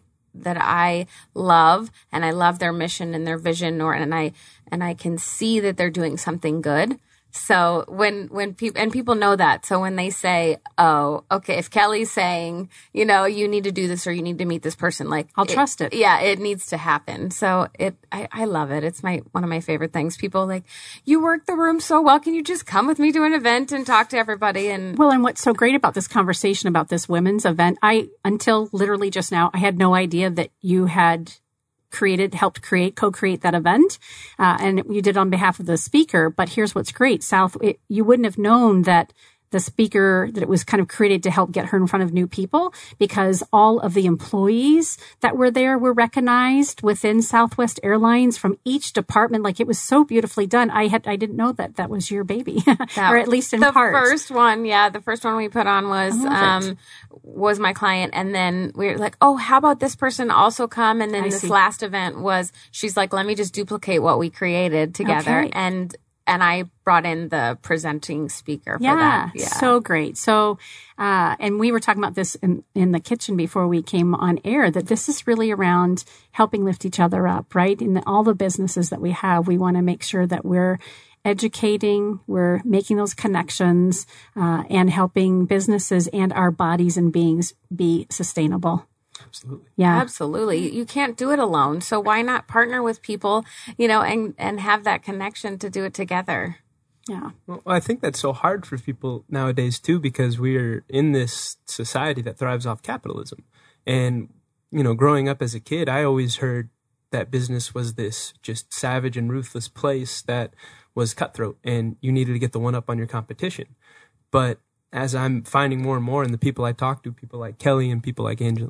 Speaker 5: love, and I love their mission and their vision, and I can see that they're doing something good. So when people know that, so when they say, oh, okay, if Kelly's saying, you need to do this or you need to meet this person,
Speaker 2: I'll trust it.
Speaker 5: Yeah, it needs to happen. So I love it. It's one of my favorite things. People like, you work the room so well. Can you just come with me to an event and talk to everybody? And
Speaker 2: what's so great about this conversation about this women's event, until literally just now, I had no idea that you had helped co-create that event. And you did on behalf of the speaker. But here's what's great. You wouldn't have known that the speaker, that it was kind of created to help get her in front of new people, because all of the employees that were there were recognized within Southwest Airlines from each department. Like, it was so beautifully done. I didn't know that was your baby, or at least in part.
Speaker 5: The first one we put on was my client. And then we were like, oh, how about this person also come? And then this last event she's like, let me just duplicate what we created together. Okay. And I brought in the presenting speaker for that. Yeah,
Speaker 2: so great. So, and we were talking about this in the kitchen before we came on air, that this is really around helping lift each other up, right? In all the businesses that we have, we want to make sure that we're educating, we're making those connections, and helping businesses and our bodies and beings be sustainable.
Speaker 3: Absolutely.
Speaker 2: Yeah.
Speaker 5: Absolutely. You can't do it alone. So why not partner with people, and have that connection to do it together?
Speaker 2: Yeah.
Speaker 3: Well, I think that's so hard for people nowadays too, because we're in this society that thrives off capitalism. And, growing up as a kid, I always heard that business was this just savage and ruthless place that was cutthroat and you needed to get the one up on your competition. But as I'm finding more and more, and the people I talk to, people like Kelly and people like Angela,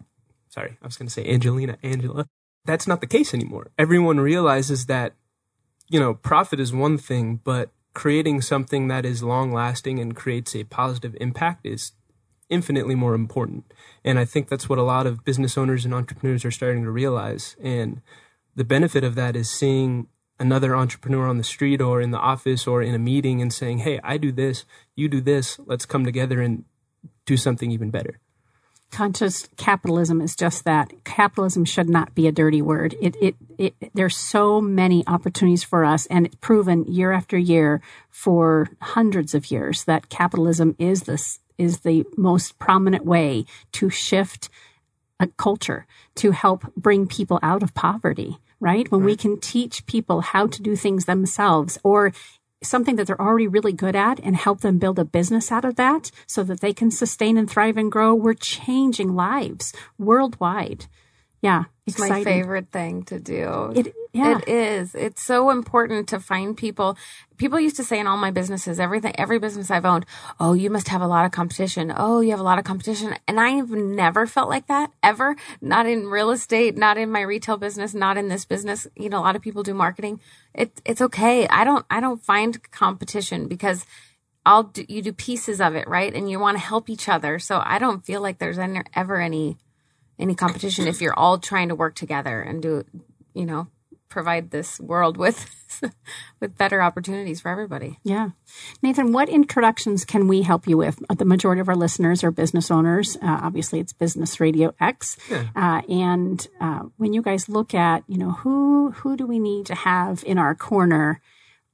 Speaker 3: that's not the case anymore. Everyone realizes that, profit is one thing, but creating something that is long lasting and creates a positive impact is infinitely more important. And I think that's what a lot of business owners and entrepreneurs are starting to realize. And the benefit of that is seeing another entrepreneur on the street or in the office or in a meeting and saying, hey, I do this, you do this, let's come together and do something even better.
Speaker 2: Conscious capitalism is just that. Capitalism should not be a dirty word. There's so many opportunities for us, and it's proven year after year for hundreds of years that capitalism is the most prominent way to shift a culture, to help bring people out of poverty. Right? When we can teach people how to do things themselves, or something that they're already really good at, and help them build a business out of that so that they can sustain and thrive and grow, we're changing lives worldwide. Yeah.
Speaker 5: It's my favorite thing to do.
Speaker 2: It
Speaker 5: is. It's so important to find people. People used to say in all my businesses, every business I've owned, oh, you must have a lot of competition. Oh, you have a lot of competition. And I've never felt like that, ever. Not in real estate, not in my retail business, not in this business. A lot of people do marketing. It's okay. I don't find competition, because you do pieces of it, right? And you want to help each other. So I don't feel like there's ever any competition if you're all trying to work together and do, provide this world with better opportunities for everybody.
Speaker 2: Yeah. Nathan, what introductions can we help you with? The majority of our listeners are business owners. Obviously, it's Business Radio X. Yeah. And when you guys look at, who do we need to have in our corner?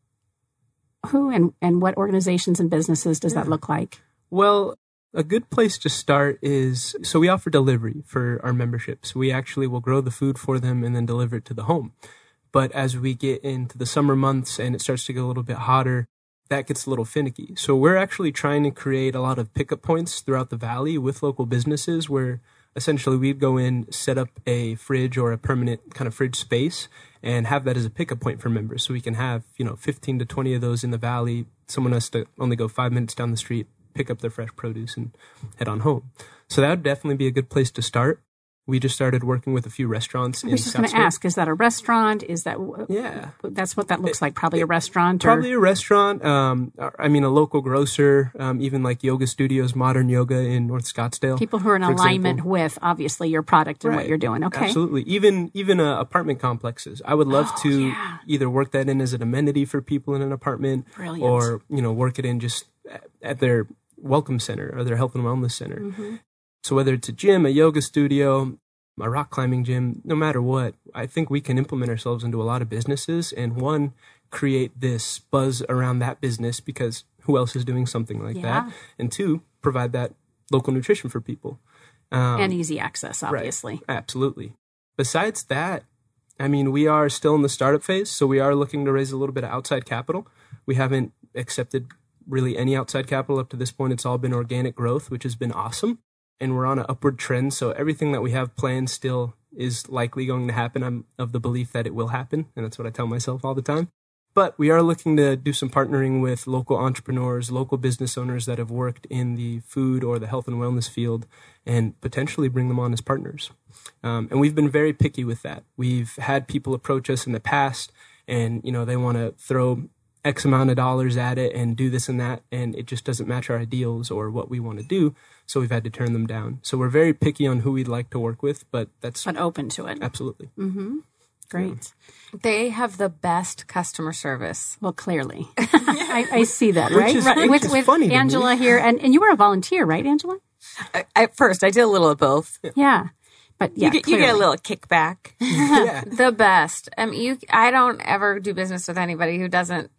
Speaker 2: Who and what organizations and businesses does that look like?
Speaker 3: Well, a good place to start is, so we offer delivery for our memberships. We actually will grow the food for them and then deliver it to the home. But as we get into the summer months and it starts to get a little bit hotter, that gets a little finicky. So we're actually trying to create a lot of pickup points throughout the valley with local businesses where essentially we'd go in, set up a fridge or a permanent kind of fridge space and have that as a pickup point for members. So we can have, 15 to 20 of those in the valley. Someone has to only go 5 minutes down the street, pick up their fresh produce and head on home. So that would definitely be a good place to start. We just started working with a few restaurants in South. I was just going to
Speaker 2: ask, is that a restaurant? Is that, that's what that looks like, probably a restaurant?
Speaker 3: Probably a restaurant. A local grocer, even like yoga studios, modern yoga in North Scottsdale.
Speaker 2: People who are in alignment with, obviously, your product and what you're doing. Okay.
Speaker 3: Absolutely. Even apartment complexes. I would love to either work that in as an amenity for people in an apartment.
Speaker 2: Brilliant.
Speaker 3: Or, work it in just at their welcome center or their health and wellness center. Mm-hmm. So whether it's a gym, a yoga studio, a rock climbing gym, no matter what, I think we can implement ourselves into a lot of businesses and one, create this buzz around that business because who else is doing something like that? And two, provide that local nutrition for people.
Speaker 2: And easy access, obviously.
Speaker 3: Right. Absolutely. Besides that, we are still in the startup phase, so we are looking to raise a little bit of outside capital. We haven't accepted really any outside capital up to this point. It's all been organic growth, which has been awesome. And we're on an upward trend. So everything that we have planned still is likely going to happen. I'm of the belief that it will happen. And that's what I tell myself all the time. But we are looking to do some partnering with local entrepreneurs, local business owners that have worked in the food or the health and wellness field and potentially bring them on as partners. And we've been very picky with that. We've had people approach us in the past and, they want to throw X amount of dollars at it and do this and that, and it just doesn't match our ideals or what we want to do, so we've had to turn them down. So we're very picky on who we'd like to work with, but
Speaker 2: open to it.
Speaker 3: Absolutely.
Speaker 2: Mm-hmm. Great.
Speaker 5: Yeah. They have the best customer service.
Speaker 2: Well, clearly. I see that, right?
Speaker 3: Which is funny
Speaker 2: Angela here, and you were a volunteer, right, Angela?
Speaker 4: At first, I did a little of both.
Speaker 2: Yeah. But
Speaker 4: you get a little kickback.
Speaker 5: The best. I don't ever do business with anybody who doesn't,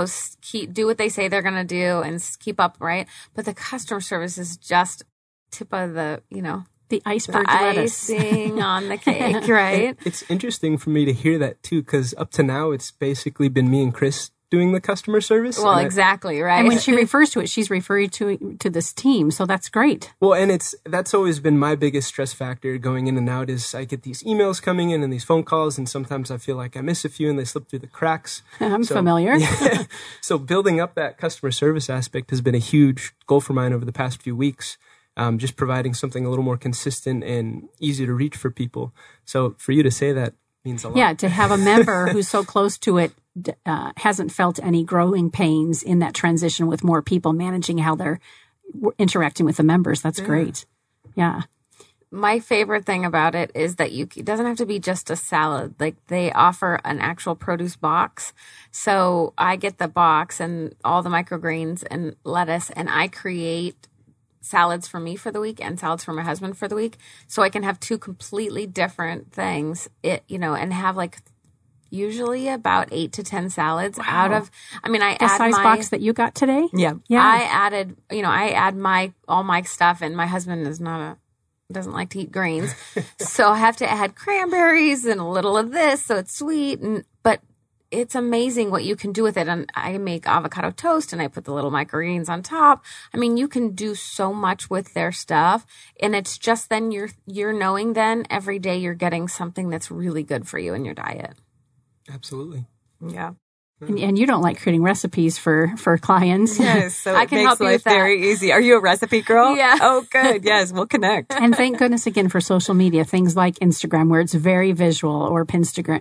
Speaker 5: do what they say they're going to do and keep up, right? But the customer service is just tip of the,
Speaker 2: the iceberg lettuce.
Speaker 5: Icing on the cake, right?
Speaker 3: It's interesting for me to hear that too, because up to now it's basically been me and Chris doing the customer service.
Speaker 5: Well, exactly, right.
Speaker 2: And when she refers to it, she's referring to this team, so that's great.
Speaker 3: Well, and that's always been my biggest stress factor going in and out is I get these emails coming in and these phone calls, and sometimes I feel like I miss a few and they slip through the cracks.
Speaker 2: I'm familiar.
Speaker 3: Yeah. So building up that customer service aspect has been a huge goal for mine over the past few weeks. Just providing something a little more consistent and easy to reach for people. So for you to say that means a lot.
Speaker 2: Yeah, to have a member who's so close to it hasn't felt any growing pains in that transition with more people managing how they're interacting with the members. That's great. Yeah.
Speaker 5: My favorite thing about it is that it doesn't have to be just a salad. Like they offer an actual produce box. So I get the box and all the microgreens and lettuce, and I create salads for me for the week and salads for my husband for the week. So I can have two completely different things, and have usually about 8 to 10 salads out of,
Speaker 2: the size box that you got today?
Speaker 4: Yeah.
Speaker 5: I added, I add all my stuff, and my husband doesn't like to eat greens. So I have to add cranberries and a little of this. So it's sweet. But it's amazing what you can do with it. And I make avocado toast and I put the little microgreens on top. You can do so much with their stuff. And it's just then you're knowing then every day you're getting something that's really good for you in your diet.
Speaker 3: Absolutely.
Speaker 4: Yeah.
Speaker 2: And you don't like creating recipes for clients.
Speaker 4: Yes, so
Speaker 5: I
Speaker 4: it
Speaker 5: can
Speaker 4: makes
Speaker 5: help you
Speaker 4: life
Speaker 5: with that.
Speaker 4: very easy. Are you a recipe girl?
Speaker 5: Yeah.
Speaker 4: Oh, good. Yes, we'll connect.
Speaker 2: And thank goodness again for social media, things like Instagram, where it's very visual, or Pinstagram.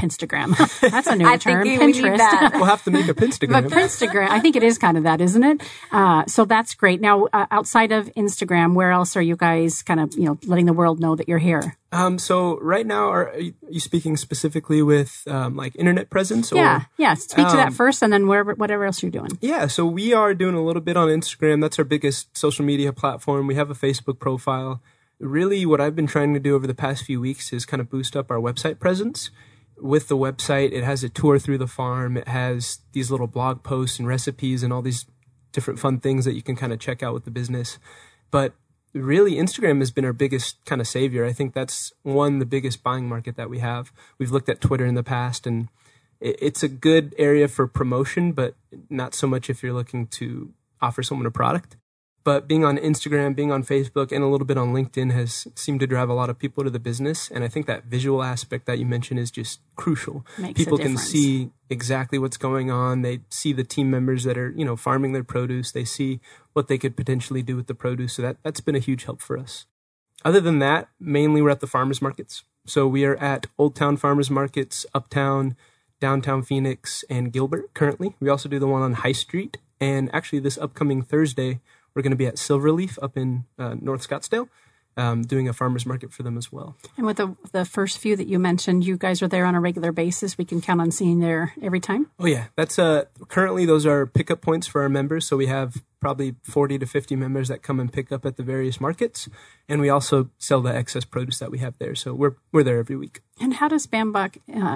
Speaker 2: That's a new term.
Speaker 5: thinking we need
Speaker 2: Pinterest.
Speaker 5: that.
Speaker 3: We'll have to make a Pinstagram.
Speaker 2: But Pinstagram, I think it is kind of that, isn't it? So that's great. Now, outside of Instagram, where else are you guys kind of, letting the world know that you're here?
Speaker 3: So right now, are you speaking specifically with like internet presence? Or,
Speaker 2: Yeah. Speak to that first, and then whatever else you're doing.
Speaker 3: Yeah, so we are doing a little bit on Instagram. That's our biggest social media platform. We have a Facebook profile. Really, what I've been trying to do over the past few weeks is kind of boost up our website presence. With the website, it has a tour through the farm. It has these little blog posts and recipes and all these different fun things that you can kind of check out with the business. But really, Instagram has been our biggest kind of savior. I think that's the biggest buying market that we have. We've looked at Twitter in the past, and it's a good area for promotion, but not so much if you're looking to offer someone a product. But being on Instagram, being on Facebook, and a little bit on LinkedIn has seemed to drive a lot of people to the business. And I think that visual aspect that you mentioned is just crucial. People can see exactly what's going on. They see the team members that are, farming their produce. They see what they could potentially do with the produce. So that's been a huge help for us. Other than that, mainly we're at the farmers markets. So we are at Old Town Farmers Markets, Uptown, Downtown Phoenix, and Gilbert currently. We also do the one on High Street. And actually this upcoming Thursday, we're going to be at Silverleaf up in North Scottsdale, doing a farmer's market for them as well.
Speaker 2: And with the first few that you mentioned, you guys are there on a regular basis. We can count on seeing there every time?
Speaker 3: Oh, yeah. That's currently those are pickup points for our members. So we have probably 40 to 50 members that come and pick up at the various markets. And we also sell the excess produce that we have there. So we're there every week.
Speaker 2: And how does Bambox,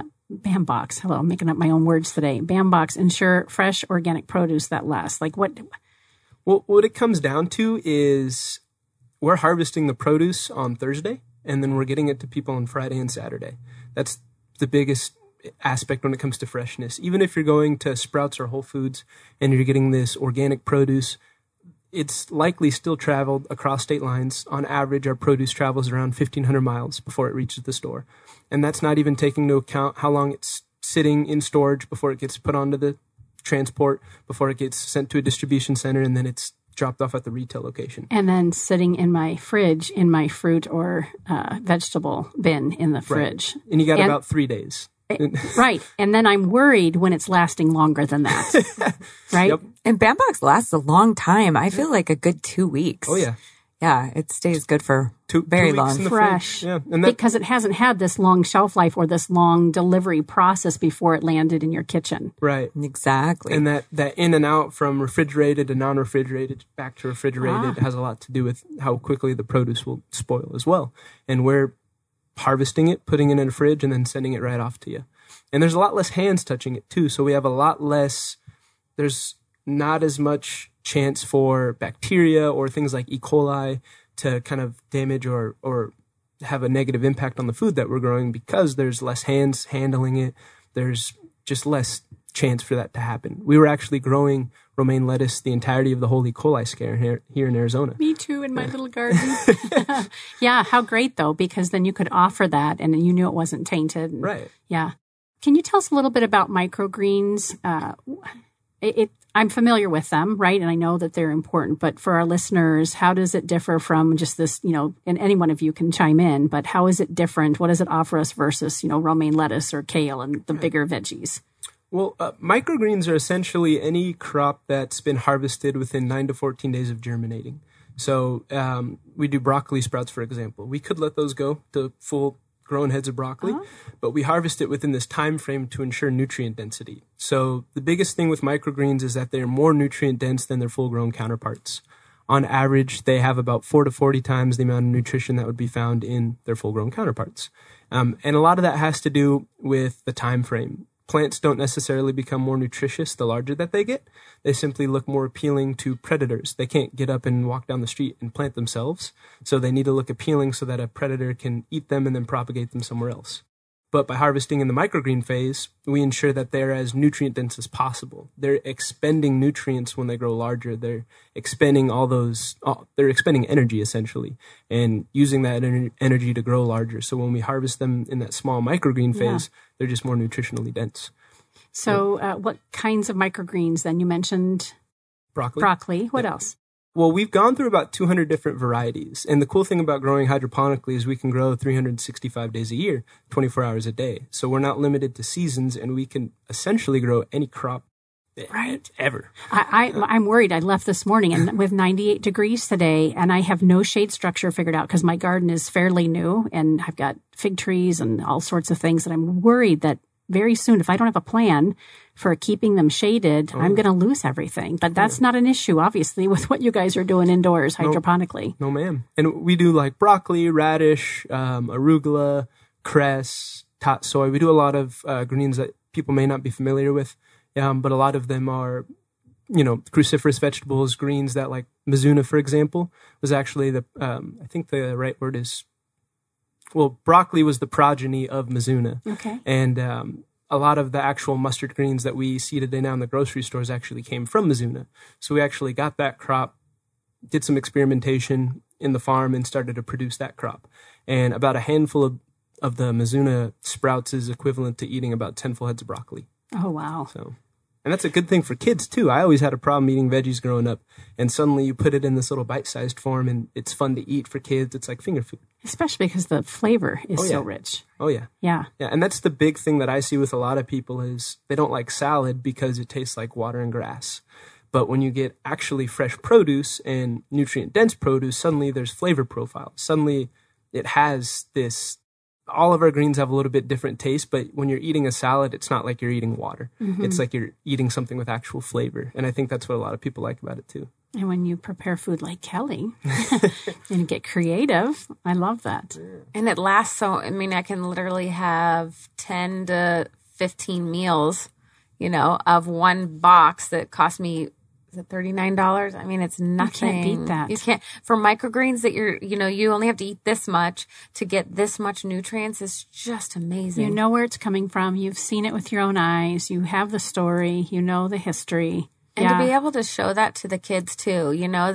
Speaker 2: hello, I'm making up my own words today, Bambox ensure fresh organic produce that lasts? Like what...
Speaker 3: Well, what it comes down to is we're harvesting the produce on Thursday, and then we're getting it to people on Friday and Saturday. That's the biggest aspect when it comes to freshness. Even if you're going to Sprouts or Whole Foods and you're getting this organic produce, it's likely still traveled across state lines. On average, our produce travels around 1,500 miles before it reaches the store. And that's not even taking into account how long it's sitting in storage before it gets put onto the transport, before it gets sent to a distribution center, and then it's dropped off at the retail location.
Speaker 2: And then sitting in my fridge in my fruit or vegetable bin in the fridge.
Speaker 3: Right. And you got about 3 days.
Speaker 2: Right. And then I'm worried when it's lasting longer than that. Right?
Speaker 3: Yep.
Speaker 4: And Bambox lasts a long time. I feel like a good 2 weeks.
Speaker 3: Oh, yeah.
Speaker 4: Yeah, it stays good for
Speaker 3: very
Speaker 4: long.
Speaker 2: Fresh.
Speaker 3: Yeah. And
Speaker 2: because it hasn't had this long shelf life or this long delivery process before it landed in your kitchen.
Speaker 3: Right.
Speaker 4: Exactly.
Speaker 3: And that in and out from refrigerated to non-refrigerated back to refrigerated has a lot to do with how quickly the produce will spoil as well. And we're harvesting it, putting it in a fridge, and then sending it right off to you. And there's a lot less hands touching it too. So we have a lot less, there's not as much chance for bacteria or things like E. coli to kind of damage or have a negative impact on the food that we're growing, because there's less hands handling it. There's just less chance for that to happen. We were actually growing romaine lettuce the entirety of the whole E. coli scare here in Arizona.
Speaker 2: Me too, in my little garden. Yeah, how great though, because then you could offer that and you knew it wasn't tainted.
Speaker 3: Right.
Speaker 2: Yeah. Can you tell us a little bit about microgreens? I'm familiar with them, right? And I know that they're important, but for our listeners, how does it differ from just this, and any one of you can chime in, but how is it different? What does it offer us versus, romaine lettuce or kale and the bigger veggies?
Speaker 3: Well, microgreens are essentially any crop that's been harvested within 9 to 14 days of germinating. So we do broccoli sprouts, for example. We could let those go to full grown heads of broccoli, but we harvest it within this time frame to ensure nutrient density. So the biggest thing with microgreens is that they're more nutrient dense than their full-grown counterparts. On average, they have about 4 to 40 times the amount of nutrition that would be found in their full-grown counterparts. And a lot of that has to do with the time frame. Plants don't necessarily become more nutritious the larger that they get. They simply look more appealing to predators. They can't get up and walk down the street and plant themselves, so they need to look appealing so that a predator can eat them and then propagate them somewhere else. But by harvesting in the microgreen phase, we ensure that they're as nutrient dense as possible. They're expending nutrients when they grow larger. They're expending they're expending energy essentially and using that energy to grow larger. So when we harvest them in that small microgreen phase, they're just more nutritionally dense.
Speaker 2: So what kinds of microgreens then? You mentioned broccoli. What else?
Speaker 3: Well, we've gone through about 200 different varieties. And the cool thing about growing hydroponically is we can grow 365 days a year, 24 hours a day. So we're not limited to seasons, and we can essentially grow any crop ever.
Speaker 2: I'm worried. I left this morning and with 98 degrees today, and I have no shade structure figured out because my garden is fairly new, and I've got fig trees and all sorts of things that I'm worried that very soon, if I don't have a plan for keeping them shaded, I'm going to lose everything. But that's not an issue, obviously, with what you guys are doing indoors hydroponically.
Speaker 3: No, ma'am. And we do like broccoli, radish, arugula, cress, tatsoi. We do a lot of greens that people may not be familiar with, but a lot of them are, cruciferous vegetables, greens that like Mizuna, for example, was actually I think the right word is, broccoli was the progeny of Mizuna.
Speaker 2: Okay.
Speaker 3: And a lot of the actual mustard greens that we see today now in the grocery stores actually came from Mizuna. So we actually got that crop, did some experimentation in the farm, and started to produce that crop. And about a handful of the Mizuna sprouts is equivalent to eating about 10 full heads of broccoli.
Speaker 2: Oh, wow.
Speaker 3: And that's a good thing for kids, too. I always had a problem eating veggies growing up. And suddenly you put it in this little bite-sized form, and it's fun to eat for kids. It's like finger food.
Speaker 2: Especially because the flavor is so rich.
Speaker 3: Oh, yeah.
Speaker 2: Yeah.
Speaker 3: Yeah, and that's the big thing that I see with a lot of people is they don't like salad because it tastes like water and grass. But when you get actually fresh produce and nutrient-dense produce, suddenly there's flavor profiles. Suddenly it has this... All of our greens have a little bit different taste, but when you're eating a salad, it's not like you're eating water. Mm-hmm. It's like you're eating something with actual flavor. And I think that's what a lot of people like about it, too.
Speaker 2: And when you prepare food like Kelly and get creative, I love that.
Speaker 5: And it lasts I can literally have 10 to 15 meals, of one box that cost me, is it $39? I mean, it's nothing.
Speaker 2: You can't beat that.
Speaker 5: You can't. For microgreens that you only have to eat this much to get this much nutrients is just amazing.
Speaker 2: You know where it's coming from. You've seen it with your own eyes. You have the story. You know the history.
Speaker 5: And to be able to show that to the kids too,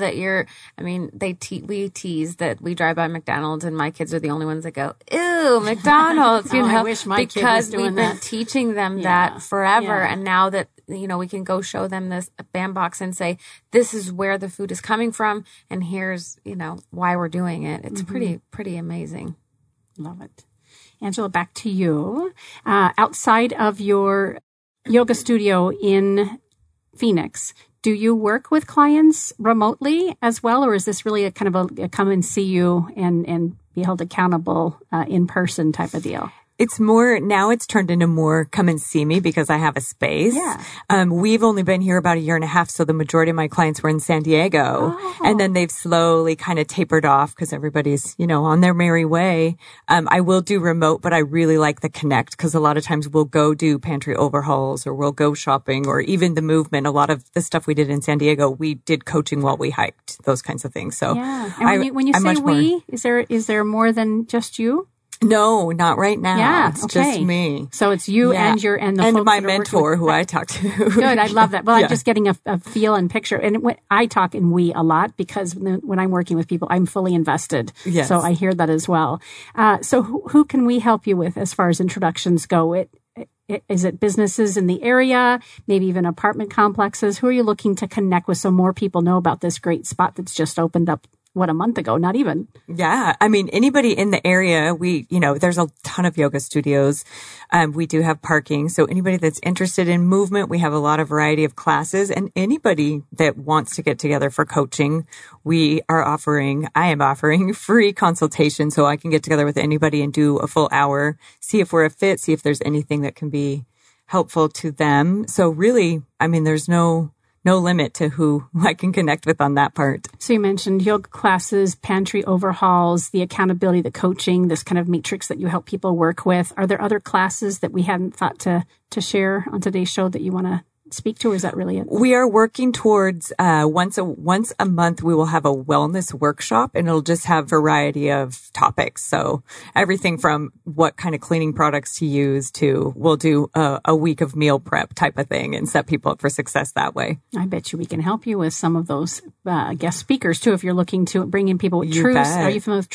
Speaker 5: we tease that we drive by McDonald's and my kids are the only ones that go, ew, McDonald's,
Speaker 2: I wish my kid was doing that.
Speaker 5: Because we've been teaching them that forever. Yeah. And now that, we can go show them this BAM box and say, this is where the food is coming from. And here's, why we're doing it. It's pretty amazing.
Speaker 2: Love it. Angela, back to you. Outside of your yoga studio in Phoenix, do you work with clients remotely as well, or is this really a kind of a come and see you and be held accountable in person type of deal?
Speaker 4: It's more, now it's turned into more come and see me because I have a space.
Speaker 2: Yeah.
Speaker 4: We've only been here about a year and a half, so the majority of my clients were in San Diego.
Speaker 2: Oh.
Speaker 4: And then they've slowly kind of tapered off because everybody's, on their merry way. I will do remote, but I really like the connect because a lot of times we'll go do pantry overhauls or we'll go shopping or even the movement. A lot of the stuff we did in San Diego, we did coaching while we hiked, those kinds of things. So
Speaker 2: yeah. And when you say we, is there more than just you?
Speaker 4: No, not right now.
Speaker 2: Yeah,
Speaker 4: it's just me.
Speaker 2: So it's you and the
Speaker 4: my mentor who I talk to.
Speaker 2: Good, I love that. Well, I'm just getting a feel and picture. And I talk in we a lot because when I'm working with people, I'm fully invested.
Speaker 4: Yes.
Speaker 2: So I hear that as well. So who can we help you with as far as introductions go? Is it businesses in the area, maybe even apartment complexes? Who are you looking to connect with so more people know about this great spot that's just opened up? A month ago? Not even.
Speaker 4: Yeah. I mean, anybody in the area, there's a ton of yoga studios. We do have parking. So anybody that's interested in movement, we have a lot of variety of classes, and anybody that wants to get together for coaching, I am offering free consultation. So I can get together with anybody and do a full hour, see if we're a fit, see if there's anything that can be helpful to them. So really, there's no limit to who I can connect with on that part.
Speaker 2: So you mentioned yoga classes, pantry overhauls, the accountability, the coaching, this kind of matrix that you help people work with. Are there other classes that we hadn't thought to share on today's show that you want to speak to, or is that really it?
Speaker 4: We are working towards once a month we will have a wellness workshop, and it'll just have variety of topics. So everything from what kind of cleaning products to use to we'll do a week of meal prep type of thing and set people up for success that way.
Speaker 2: I bet you we can help you with some of those guest speakers too if you're looking to bring in people with Truce. Are you familiar with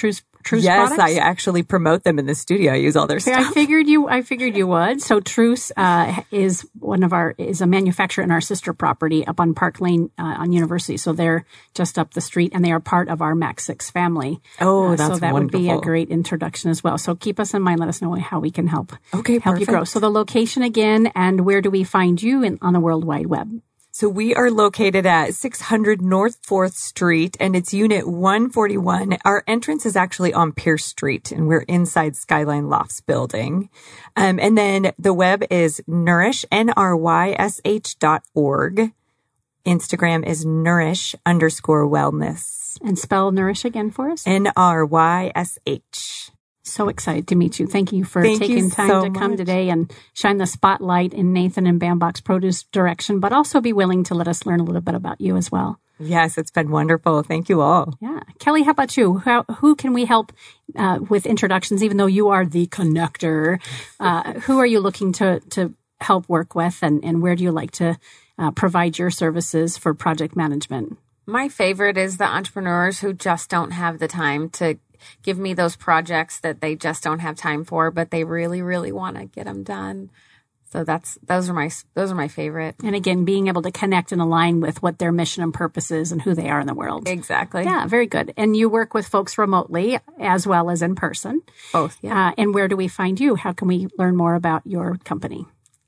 Speaker 2: Truce
Speaker 4: yes,
Speaker 2: products?
Speaker 4: I actually promote them in the studio. I use all their stuff.
Speaker 2: I figured you would. So Truce is a manufacturer in our sister property up on Park Lane on University. So they're just up the street, and they are part of our Max 6 family.
Speaker 4: Oh, that's
Speaker 2: so that
Speaker 4: wonderful.
Speaker 2: would be a great introduction as well. So keep us in mind. Let us know how we can help.
Speaker 4: Okay,
Speaker 2: help you grow. So the location again, and where do we find you on the World Wide Web?
Speaker 4: So we are located at 600 North 4th Street, and it's Unit 141. Our entrance is actually on Pierce Street, and we're inside Skyline Lofts building. And then the web is Nourish, NRYSH.org. Instagram is Nourish_wellness.
Speaker 2: And spell Nourish again for us.
Speaker 4: NRYSH.
Speaker 2: So excited to meet you. Thank you for taking time to come today and shine the spotlight in Nathan and Bambox Produce direction, but also be willing to let us learn a little bit about you as well.
Speaker 4: Yes, it's been wonderful. Thank you all.
Speaker 2: Yeah. Kelly, how about you? Who can we help with introductions, even though you are the connector? Who are you looking to help work with, and where do you like to provide your services for project management?
Speaker 5: My favorite is the entrepreneurs who just don't have the time to give me those projects that they just don't have time for, but they really, really want to get them done. So those are my favorite.
Speaker 2: And again, being able to connect and align with what their mission and purpose is and who they are in the world.
Speaker 5: Exactly.
Speaker 2: Yeah, very good. And you work with folks remotely as well as in person.
Speaker 5: Both. Yeah.
Speaker 2: And where do we find you? How can we learn more about your company?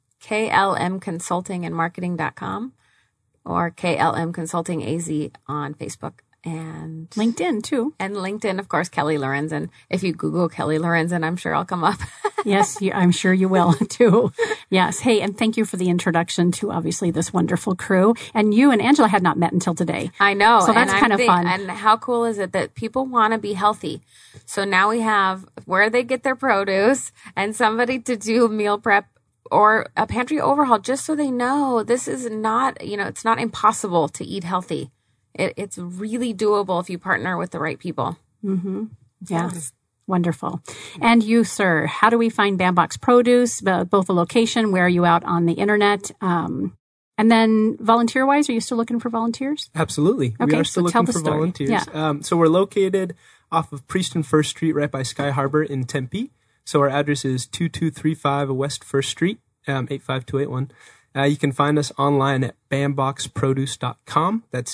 Speaker 5: KLMconsultingandmarketing.com or KLM Consulting AZ on Facebook. And
Speaker 2: LinkedIn too.
Speaker 5: And LinkedIn, of course, Kelly Lorenzen. If you Google Kelly Lorenzen, I'm sure I'll come up.
Speaker 2: Yes, I'm sure you will too. Yes. Hey, and thank you for the introduction to obviously this wonderful crew. And you and Angela had not met until today.
Speaker 5: I know.
Speaker 2: So that's kind of fun.
Speaker 5: And how cool is it that people want to be healthy? So now we have where they get their produce and somebody to do meal prep or a pantry overhaul, just so they know this is not, it's not impossible to eat healthy. It's really doable if you partner with the right people.
Speaker 2: Mm-hmm. Yeah. Wonderful. And you, sir, how do we find Bambox Produce, both the location, where are you out on the internet? And then volunteer-wise, are you still looking for volunteers?
Speaker 3: Absolutely.
Speaker 2: Okay,
Speaker 3: we are still looking for volunteers.
Speaker 2: Yeah.
Speaker 3: So we're located off of Priest and First Street right by Sky Harbor in Tempe. So our address is 2235 West First Street, 85281. You can find us online at bamboxproduce.com. That's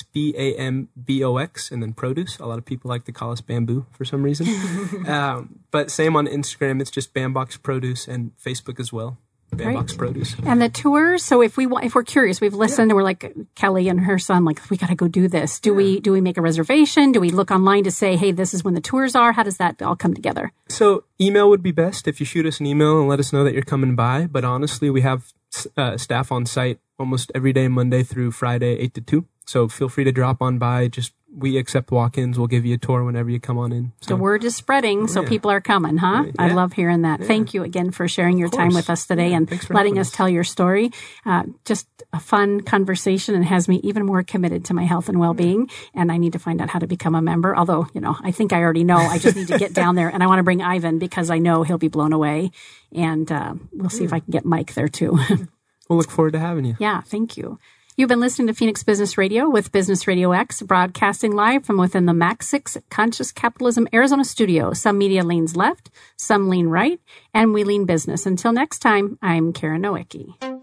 Speaker 3: BAMBOX and then produce. A lot of people like to call us bamboo for some reason. But same on Instagram. It's just Bambox Produce, and Facebook as well. Bambox Produce.
Speaker 2: And the tours. So if we're curious, we've listened and we're like Kelly and her son, like we got to go do this. Do we make a reservation? Do we look online to say, hey, this is when the tours are? How does that all come together?
Speaker 3: So email would be best if you shoot us an email and let us know that you're coming by. But honestly, we have staff on site almost every day, Monday through Friday, 8 to 2. So feel free to drop on by. We accept walk-ins. We'll give you a tour whenever you come on in. So.
Speaker 2: The word is spreading, so people are coming, huh? Yeah. I love hearing that. Yeah. Thank you again for sharing your time with us today and letting us tell your story. Just a fun conversation and has me even more committed to my health and well-being. And I need to find out how to become a member. Although, I think I already know. I just need to get down there. And I want to bring Ivan because I know he'll be blown away. And we'll see if I can get Mike there too.
Speaker 3: We'll look forward to having you.
Speaker 2: Yeah, thank you. You've been listening to Phoenix Business Radio with Business Radio X, broadcasting live from within the Max 6 Conscious Capitalism Arizona studio. Some media leans left, some lean right, and we lean business. Until next time, I'm Karen Nowicki.